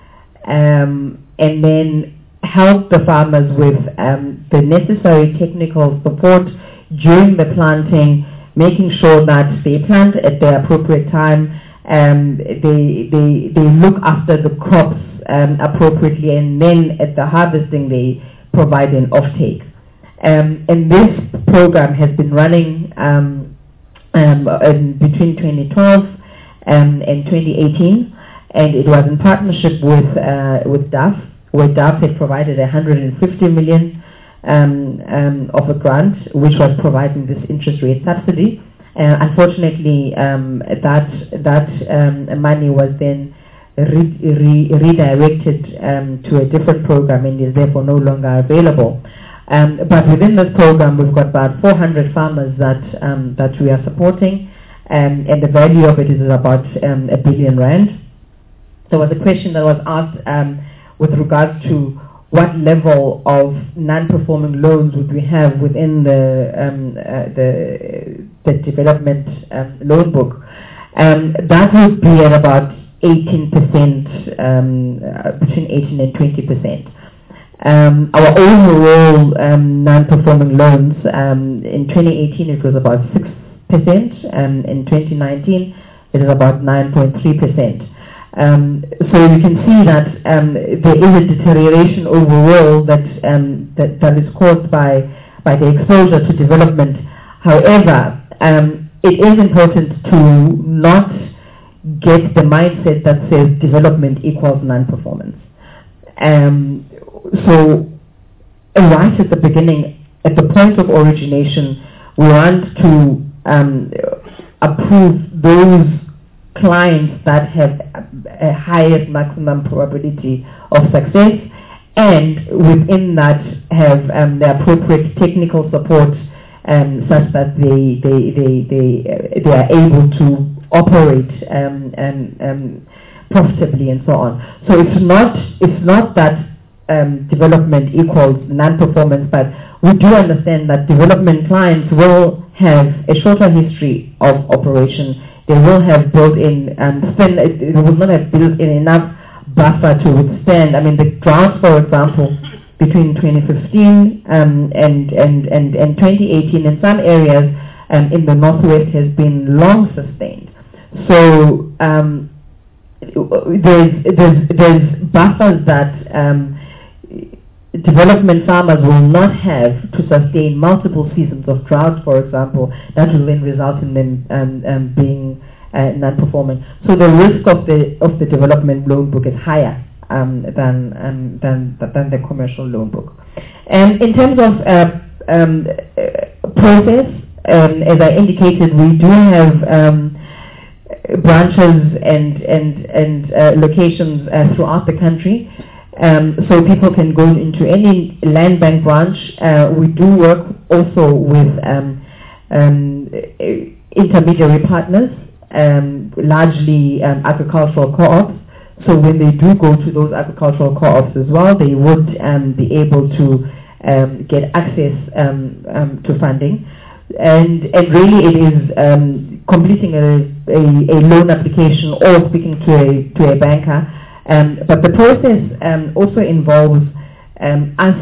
um, and then help the farmers with um, the necessary technical support during the planting, making sure that they plant at the appropriate time, um, they, they, they look after the crops um, appropriately, and then at the harvesting they provide an offtake. Um, and this program has been running um, Um, in between twenty twelve um, and twenty eighteen, and it was in partnership with uh, with D A F, where D A F had provided one hundred fifty million um, um, of a grant, which was providing this interest rate subsidy. Uh, unfortunately, um, that that um, money was then re- re- redirected um, to a different program and is therefore no longer available. Um, but within this program, we've got about four hundred farmers that um, that we are supporting, um, and the value of it is about um, a billion rand. There was a question that was asked um, with regards to what level of non-performing loans would we have within the um, uh, the, the development um, loan book. Um, that would be at about eighteen percent, um, uh, between eighteen and twenty percent. Um, our overall um, non-performing loans um, in twenty eighteen it was about six percent, and in twenty nineteen it is about nine point three percent. Um, so you can see that um, there is a deterioration overall that, um, that that is caused by by the exposure to development. However, um, it is important to not get the mindset that says development equals non-performance. Um, So, right at the beginning, at the point of origination, we want to um, approve those clients that have a highest maximum probability of success, and within that have um, the appropriate technical support um, such that they they they they, uh, they are able to operate um, and um, profitably and so on. So it's not it's not that Um, development equals non-performance, but we do understand that development clients will have a shorter history of operation. They will have built in and spend, they will not have built in enough buffer to withstand. I mean, the drought, for example, between twenty fifteen um, and, and, and, and twenty eighteen in some areas um, in the Northwest has been long sustained. So um, there's, there's, there's buffers that um, development farmers will not have to sustain multiple seasons of drought, for example, that will then result in them um, um, being uh, non-performing. So the risk of the of the development loan book is higher um, than, um, than than the commercial loan book. And in terms of uh, um, uh, process, um, as I indicated, we do have um, branches and and and uh, locations uh, throughout the country. Um, so people can go into any land bank branch. Uh, we do work also with um, um, intermediary partners, um, largely um, agricultural co-ops. So when they do go to those agricultural co-ops as well, they would um, be able to um, get access um, um, to funding. And, and really it is um, completing a, a, a loan application or speaking to a, to a banker. Um, but the process um, also involves um, us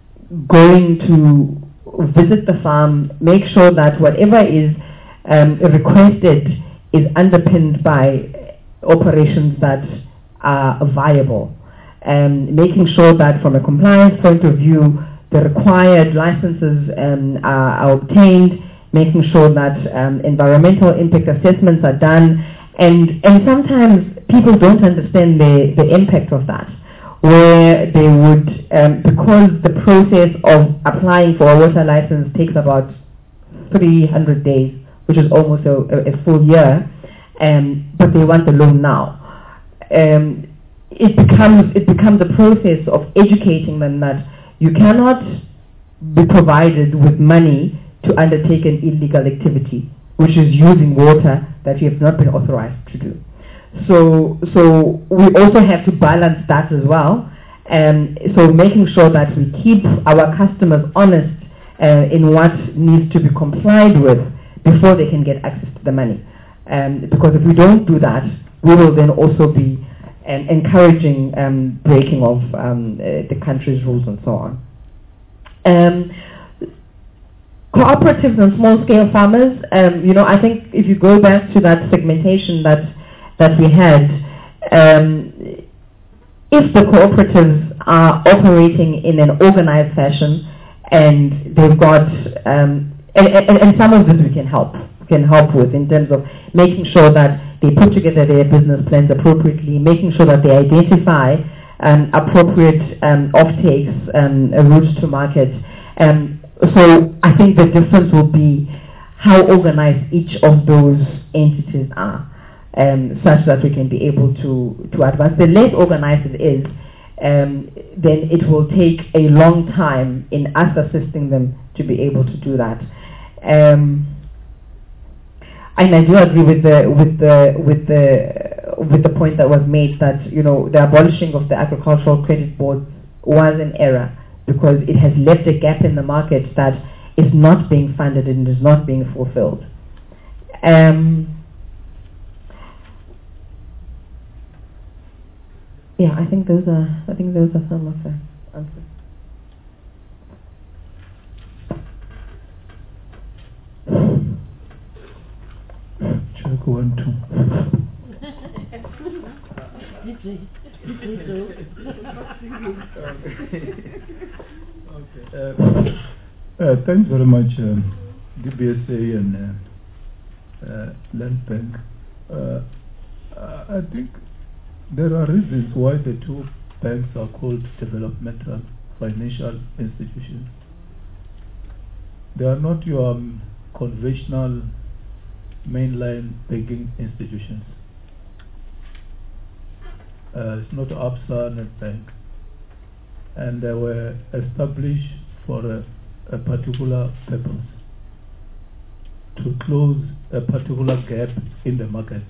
going to visit the farm, make sure that whatever is um, requested is underpinned by operations that are viable, um, making sure that from a compliance point of view the required licenses um, are, are obtained, making sure that um, environmental impact assessments are done, and, and sometimes people don't understand the, the impact of that, where they would, um, because the process of applying for a water license takes about three hundred days, which is almost a, a full year, um, but they want the loan now. Um, it becomes it becomes a process of educating them that you cannot be provided with money to undertake an illegal activity, which is using water that you have not been authorized to do. So, so we also have to balance that as well. Um, so making sure that we keep our customers honest uh, in what needs to be complied with before they can get access to the money. Um, because if we don't do that, we will then also be um, encouraging um, breaking of um, uh, the country's rules and so on. Um, cooperatives and small-scale farmers, um, you know, I think if you go back to that segmentation that that we had, um, if the cooperatives are operating in an organized fashion and they've got, um, and, and, and some of this we can help, can help with in terms of making sure that they put together their business plans appropriately, making sure that they identify um, appropriate um, offtakes and um, routes to market. Um, so I think the difference will be how organized each of those entities are. Um, such that we can be able to, to advance. The less organized it is, um, then it will take a long time in us assisting them to be able to do that. Um, and I do agree with the with the with the with the point that was made that, you know, the abolishing of the agricultural credit board was an error because it has left a gap in the market that is not being funded and is not being fulfilled. Um, Yeah, I think those are. I think those are some of the answers.
Check one, two. Okay. Uh, uh, thanks very much, um, D B S A and uh, uh, Land Bank. Uh, I think there are reasons why the two banks are called developmental financial institutions. They are not your um, conventional mainline banking institutions. Uh, it's not Absa Net Bank. And they were established for a, a particular purpose, to close a particular gap in the market.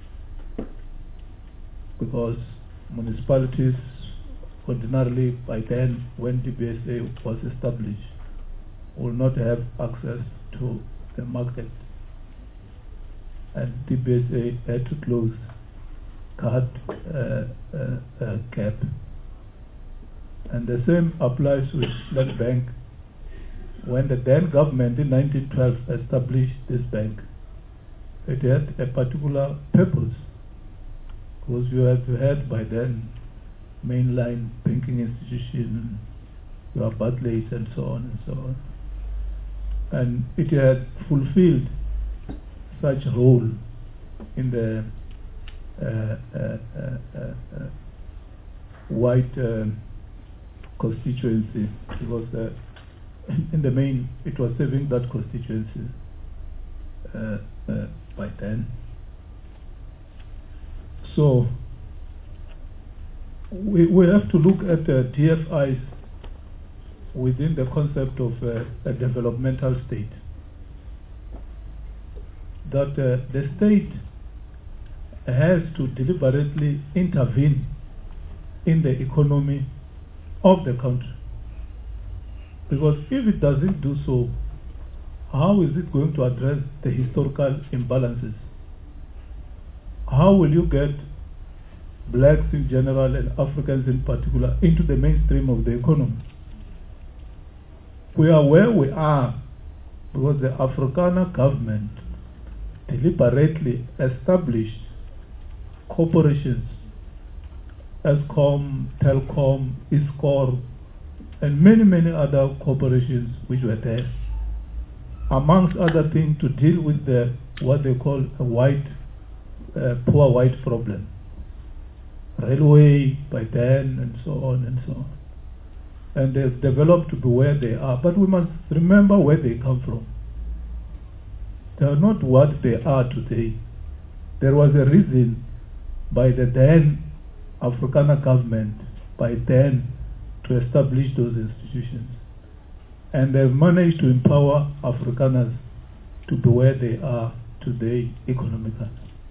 Because municipalities ordinarily, by then when D B S A was established, will not have access to the market, and D B S A had to close that uh, uh, uh, gap. And the same applies with Land Bank. When the then government in nineteen twelve established this bank, it had a particular purpose, because you had had by then mainline banking institution, your Barclays and so on and so on. And it had fulfilled such a role in the uh, uh, uh, uh, uh, white uh, constituency, because uh, in the main it was serving that constituency uh, uh, by then. So we, we have to look at uh, D F Is within the concept of uh, a developmental state. That uh, the state has to deliberately intervene in the economy of the country. Because if it doesn't do so, how is it going to address the historical imbalances? How will you get blacks in general and Africans in particular into the mainstream of the economy? We are where we are because the Afrikaner government deliberately established corporations, Eskom, Telkom, ISCOR, and many, many other corporations which were there, amongst other things, to deal with the what they call a white, uh, poor white problem. Railway by then, and so on and so on. And they've developed to be where they are. But we must remember where they come from. They are not what they are today. There was a reason by the then Afrikaner government, by then, to establish those institutions. And they've managed to empower Afrikaners to be where they are today economically.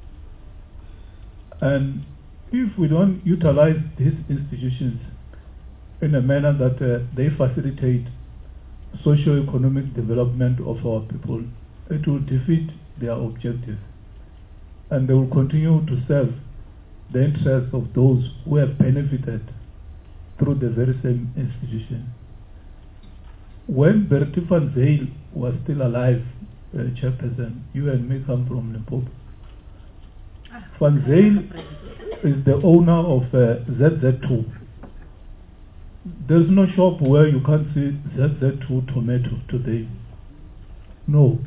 And if we don't utilize these institutions in a manner that uh, they facilitate socio-economic development of our people, it will defeat their objective. And they will continue to serve the interests of those who have benefited through the very same institution. When Bertie van Zyl was still alive, uh, Chairperson, you and me come from Limpopo. Van Zyl is the owner of uh, Z Z two. There's no shop where you can't see Z Z two tomato today. No.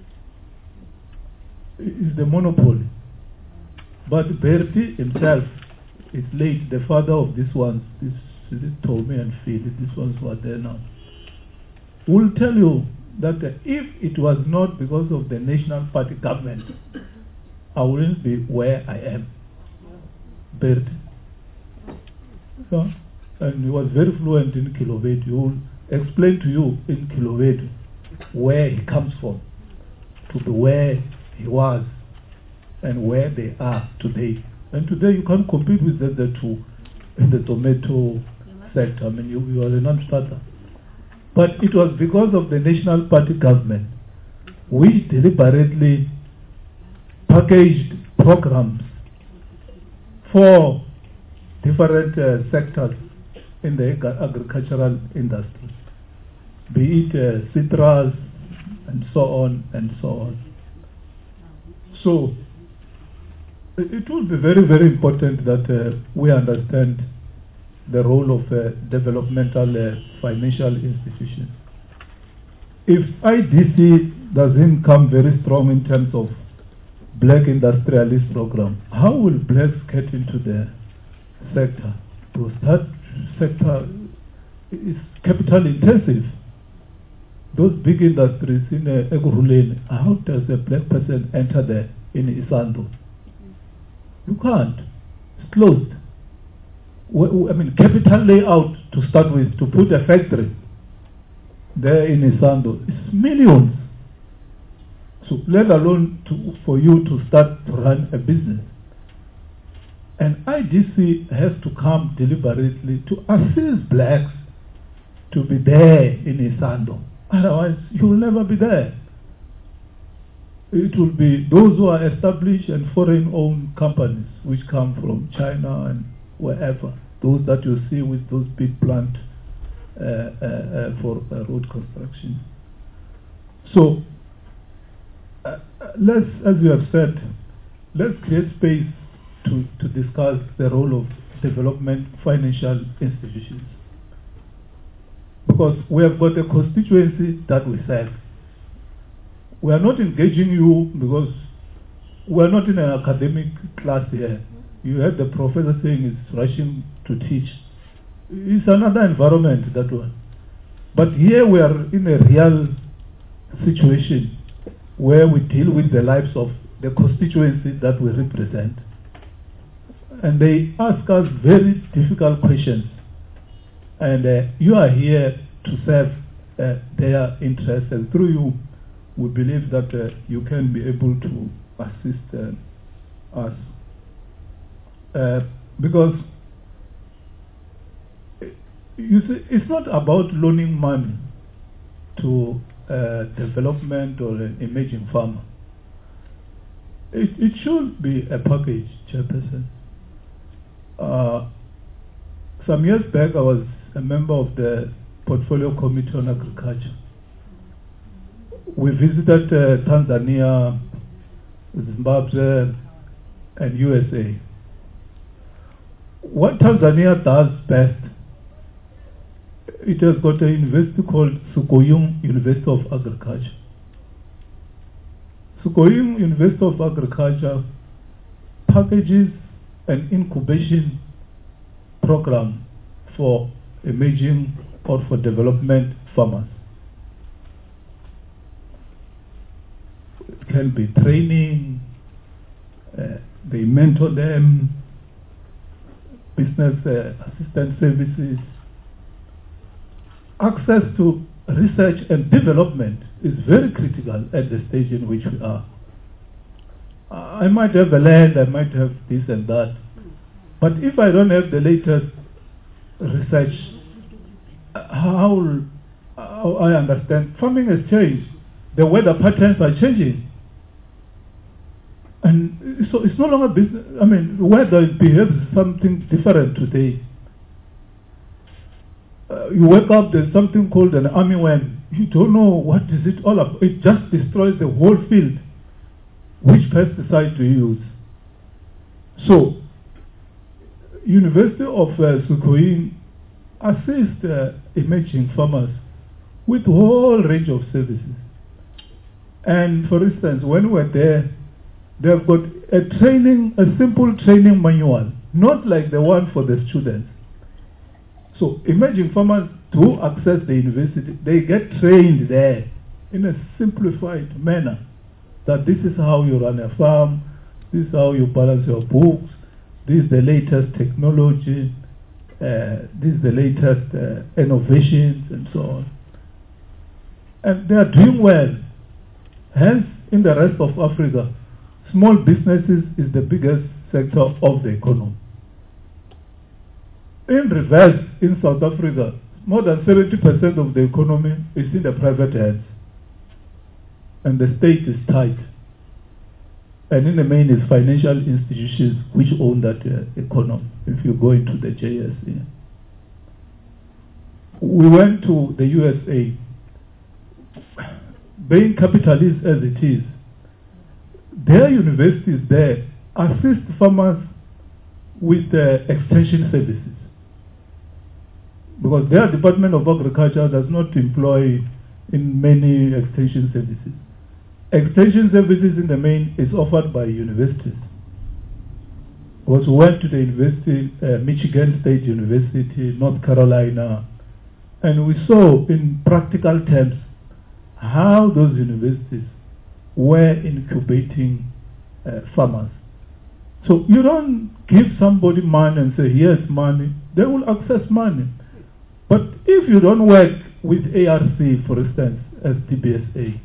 It's the monopoly. But Bertie himself is late, the father of this one, this, this Tommy and Phil, these ones who are there now, will tell you that uh, if it was not because of the National Party government, I wouldn't be where I am. Bertie. So, and he was very fluent in Kilovedu. He will explain to you in Kilovedu where he comes from, to be where he was, and where they are today. And today you can't compete with Z Z two in the tomato sector. I mean, you, you are a non-starter. But it was because of the National Party government which deliberately packaged programs for different uh, sectors in the ag agricultural industry, be it uh, citrus and so on and so on. So it will be very, very important that uh, we understand the role of uh, developmental uh, financial institutions. If I D C doesn't come very strong in terms of black industrialist program, how will blacks get into the sector? Because that sector is capital intensive. Those big industries in uh, Ekurhuleni, how does a black person enter there in Isando? You can't. It's closed. I mean, capital layout to start with, to put a factory there in Isando, it's millions. So let alone to, for you to start to run a business. And I D C has to come deliberately to assist blacks to be there in Isando. Otherwise, you will never be there. It will be those who are established and foreign-owned companies which come from China and wherever those that you see with those big plant uh, uh, uh, for uh, road construction. So, uh, let's, as you have said, let's create space to, to discuss the role of development financial institutions. Because we have got a constituency that we serve. We are not engaging you because we are not in an academic class here. You heard the professor saying he's rushing to teach. It's another environment, that one. But here we are in a real situation where we deal with the lives of the constituency that we represent. And they ask us very difficult questions. And uh, you are here to serve uh, their interests, and through you, we believe that uh, you can be able to assist uh, us. Uh, because you see, it's not about loaning money to uh, development or an emerging farmer. It, it should be a package, Chairperson. Uh, some years back, I was a member of the Portfolio Committee on Agriculture. We visited uh, Tanzania, Zimbabwe, and U S A. What Tanzania does best, it has got a university called Sokoine University of Agriculture. Sokoine University of Agriculture packages an incubation program for emerging or for development farmers. It can be training, uh, they mentor them, business uh, assistance services. Access to research and development is very critical at the stage in which we are. I might have the land, I might have this and that, but if I don't have the latest research, how, how I understand, farming has changed. The weather patterns are changing. And so it's no longer business. I mean, weather behaves something different today. Uh, you wake up, there's something called an armyworm. You don't know what is it all about. It just destroys the whole field. Which pesticide to use? So, University of uh, Sokoine assists uh, emerging farmers with a whole range of services. And for instance, when we're there, they've got a training, a simple training manual, not like the one for the students. So emerging farmers do access the university, they get trained there in a simplified manner, that this is how you run a farm, this is how you balance your books, this is the latest technology, uh, this is the latest uh, innovations and so on. And they are doing well. Hence, in the rest of Africa, small businesses is the biggest sector of the economy. In reverse, in South Africa, more than seventy percent of the economy is in the private hands. And the state is tight. And in the main, it's financial institutions which own that uh, economy, if you go into the J S E. We went to the U S A. Being capitalist as it is, their universities there assist farmers with uh, extension services. Because their Department of Agriculture does not employ in many extension services. Extension services in the main is offered by universities. Because we went to the university, uh, Michigan State University, North Carolina, and we saw in practical terms how those universities were incubating uh, farmers. So you don't give somebody money and say, here's money. They will access money. But if you don't work with A R C, for instance, as D B S A,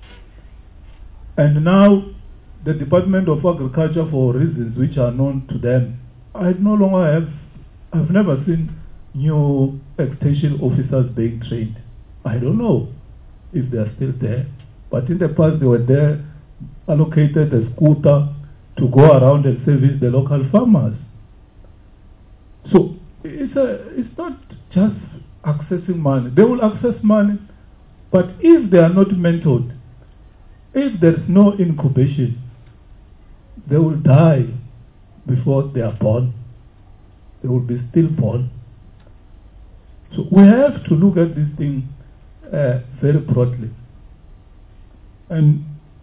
and now the Department of Agriculture, for reasons which are known to them, I no longer have, I've never seen new extension officers being trained. I don't know if they are still there, but in the past they were there, allocated a scooter to go around and service the local farmers. So it's, a, it's not just accessing money. They will access money, but if they are not mentored, if there is no incubation, they will die before they are born. They will be stillborn. So we have to look at this thing uh, very broadly. And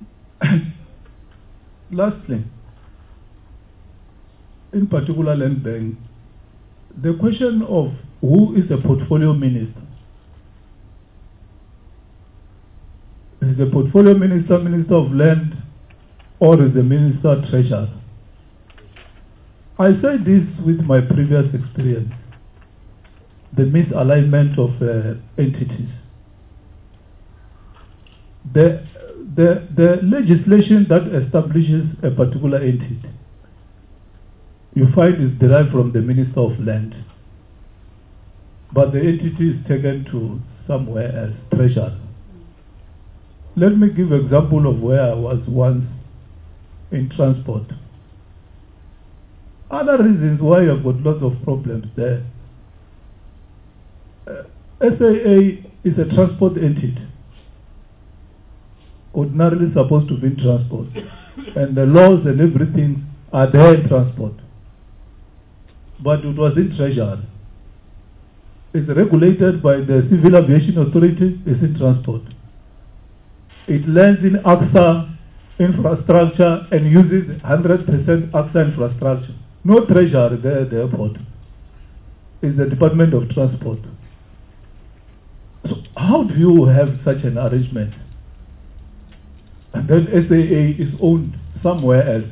lastly, in particular land bank, the question of who is the portfolio minister. Is the portfolio minister minister of land, or is the minister treasurer? I say this with my previous experience, the misalignment of uh, entities. The, the, the legislation that establishes a particular entity, you find is derived from the Minister of Land, but the entity is taken to somewhere else, treasury. Let me give an example of where I was once in transport. Other reasons why you've got lots of problems there. Uh, S A A is a transport entity, ordinarily supposed to be in transport, and the laws and everything are there in transport. But it was in treasury. It's regulated by the Civil Aviation Authority, it's in transport. It lands in A X A infrastructure and uses one hundred percent A X A infrastructure. No treasury there at the airport. It's the Department of Transport. So how do you have such an arrangement? And then S A A is owned somewhere else.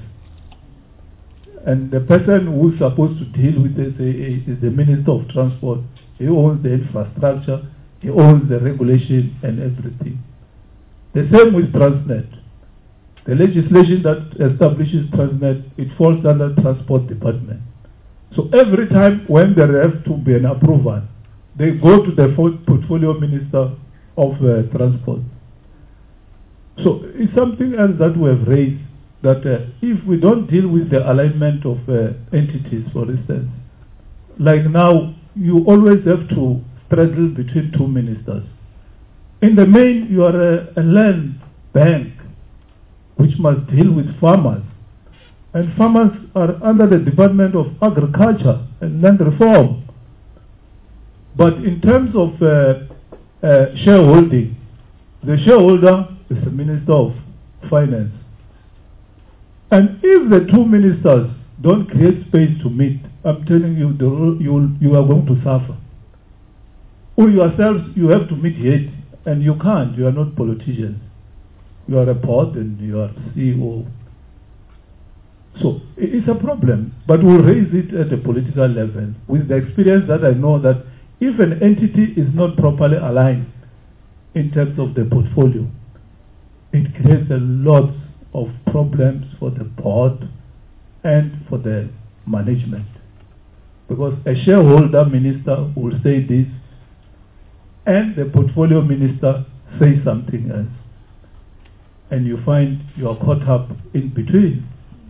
And the person who's supposed to deal with S A A is the Minister of Transport. He owns the infrastructure, he owns the regulation and everything. The same with Transnet. The legislation that establishes Transnet, it falls under Transport Department. So every time when there has to be an approval, they go to the portfolio minister of uh, transport. So it's something else that we have raised, that uh, if we don't deal with the alignment of uh, entities, for instance, like now, you always have to straddle between two ministers. In the main, you are a, a land bank which must deal with farmers. And farmers are under the Department of Agriculture and Land Reform. But in terms of uh, uh, shareholding, the shareholder is the Minister of Finance. And if the two ministers don't create space to meet, I'm telling you, the, you, you are going to suffer. Or yourselves, you have to mediate, and you can't. You are not politicians. You are a board and you are C E O. So it's a problem, but we'll raise it at a political level with the experience that I know that if an entity is not properly aligned in terms of the portfolio, it creates a lot of problems for the board and for the management. Because a shareholder minister will say this and the portfolio minister says something else. And you find you are caught up in between.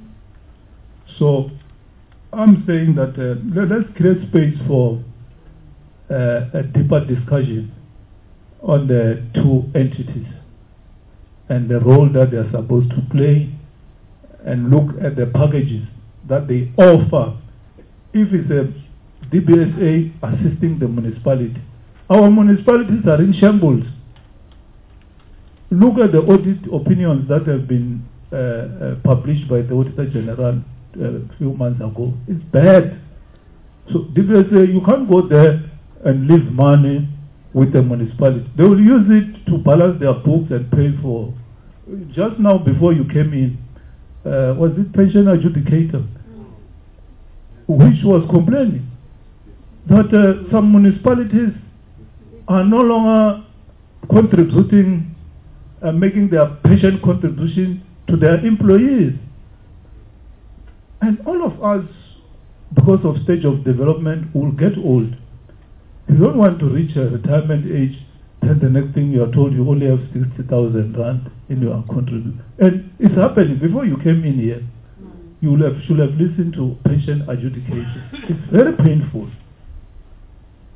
So I'm saying that uh, let's create space for uh, a deeper discussion on the two entities and the role that they are supposed to play, and look at the packages that they offer. If it's a D B S A assisting the municipality, our municipalities are in shambles. Look at the audit opinions that have been uh, uh, published by the Auditor General uh, a few months ago. It's bad. So D B S A, you can't go there and leave money with the municipality. They will use it to balance their books and pay for. Just now before you came in, uh, was it pension adjudicator, which was complaining that uh, some municipalities are no longer contributing, uh, making their pension contribution to their employees. And all of us, because of stage of development, will get old. You don't want to reach a retirement age, then the next thing you are told you only have sixty thousand rand in your contribution. And it's happening. Before you came in here, you will have, should have listened to pension adjudication. It's very painful.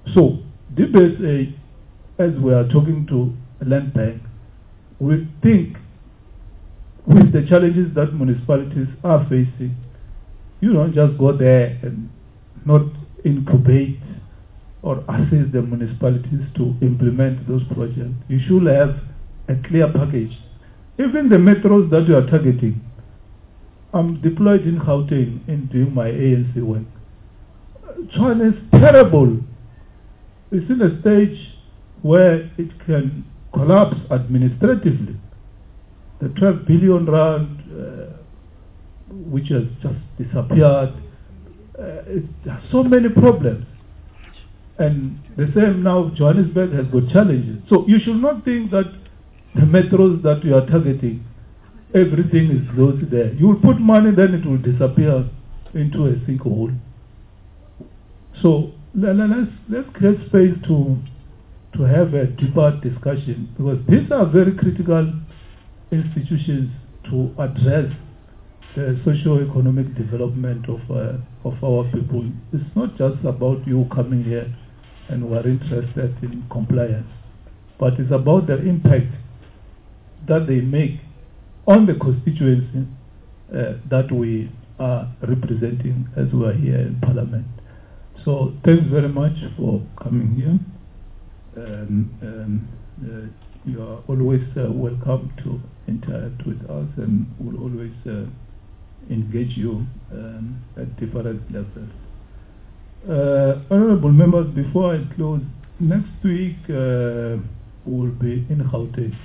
So, D B S A, as we are talking to Land Bank, we think with the challenges that municipalities are facing, you don't just go there and not incubate or assist the municipalities to implement those projects. You should have a clear package. Even the metros that you are targeting, I'm deployed in Gauteng in doing my A N C work. China is terrible. It's in a stage where it can collapse administratively. The twelve billion rand, uh, which has just disappeared, uh, it, there are so many problems. And the same now, Johannesburg has got challenges. So you should not think that the metros that you are targeting, everything is closed there. You will put money, then it will disappear into a sinkhole. So let's, let's create space to, to have a deeper discussion, because these are very critical institutions to address the socio-economic development of, uh, of our people. It's not just about you coming here and we are interested in compliance, but it's about the impact that they make on the constituency uh, that we are representing as we are here in Parliament. So thanks very much for coming here. Um, um, uh, you are always uh, welcome to interact with us, and we'll always uh, engage you um, at different levels. Uh, honorable members, before I close, next week uh, we'll be in Gauteng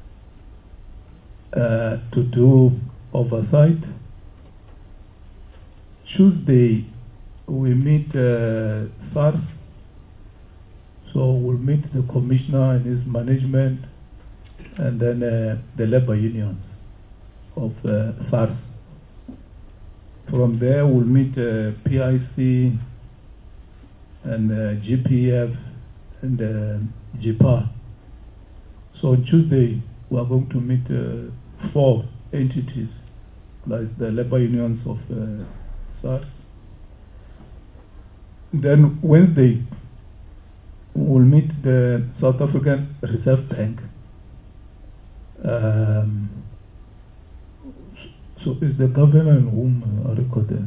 uh, to do oversight. Tuesday we meet uh, SARS, so we'll meet the commissioner and his management, and then uh, the labor unions of uh, SARS. From there we'll meet uh, P I C and uh, G P F and uh, G P A R. So on Tuesday we are going to meet uh, four entities, like the labor unions of uh, SARS. Then Wednesday we'll meet the South African Reserve Bank. Um, so is the governor and whom uh, are recorded?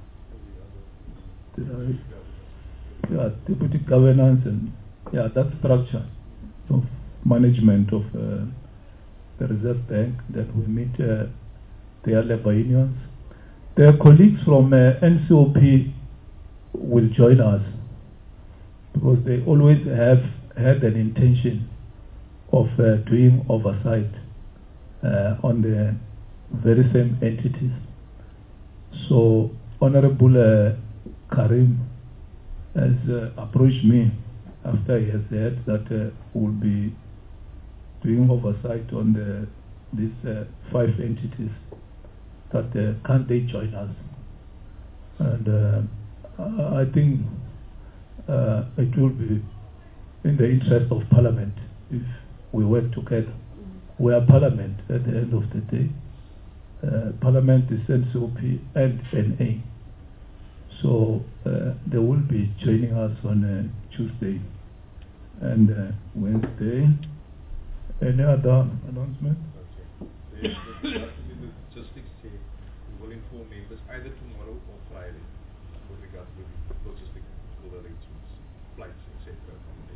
Did I? Yeah, deputy governance and yeah, that structure of management of uh, the Reserve Bank. That we meet uh, their labor unions. Their colleagues from uh, N C O P will join us, because they always have had an intention of uh, doing oversight uh, on the very same entities. So Honorable uh, Karim has uh, approached me after he has said that uh, we'll be doing oversight on the, these uh, five entities, that uh, can't they join us? And uh, I think uh, it will be in the interest of Parliament if we work together. We are Parliament at the end of the day. Uh, Parliament is N C O P and N A. So uh, they will be joining us on uh, Tuesday and uh, Wednesday. Any other announcement?
Okay. The logistics team will inform members either tomorrow or Friday with regard to the logistical arrangements, flights, et cetera.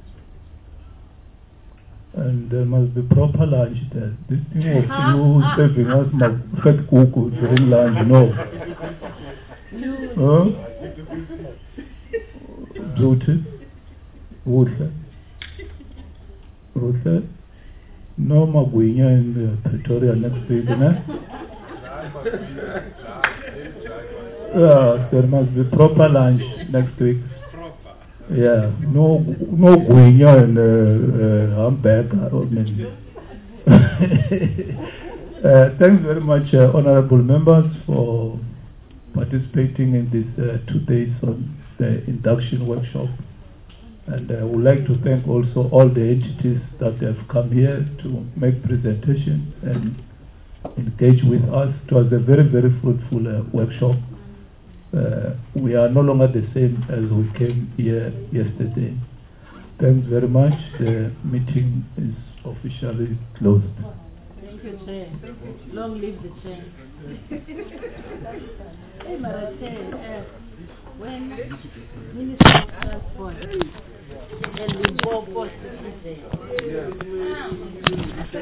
And there must be proper lunch there. This thing of you serving us my fat cuckoo during lunch, no. Huh? Duty? Woodley? Woodley? No Magwinya in uh, Pretoria next week, eh? Yeah, there must be proper lunch next week. Yeah, no, no guinya and uh, uh, hamburger. uh, thanks very much, uh, honorable members, for participating in this uh, two days on the induction workshop. And I uh, would like to thank also all the entities that have come here to make presentation and engage with us. It was a very, very fruitful uh, workshop. Uh, we are no longer the same as we came here yesterday. Thanks very much. The meeting is officially closed.
Thank you, Chair. Long live the Chair. Hey, Mara Chair, uh, when Minister of Transport and the board was there.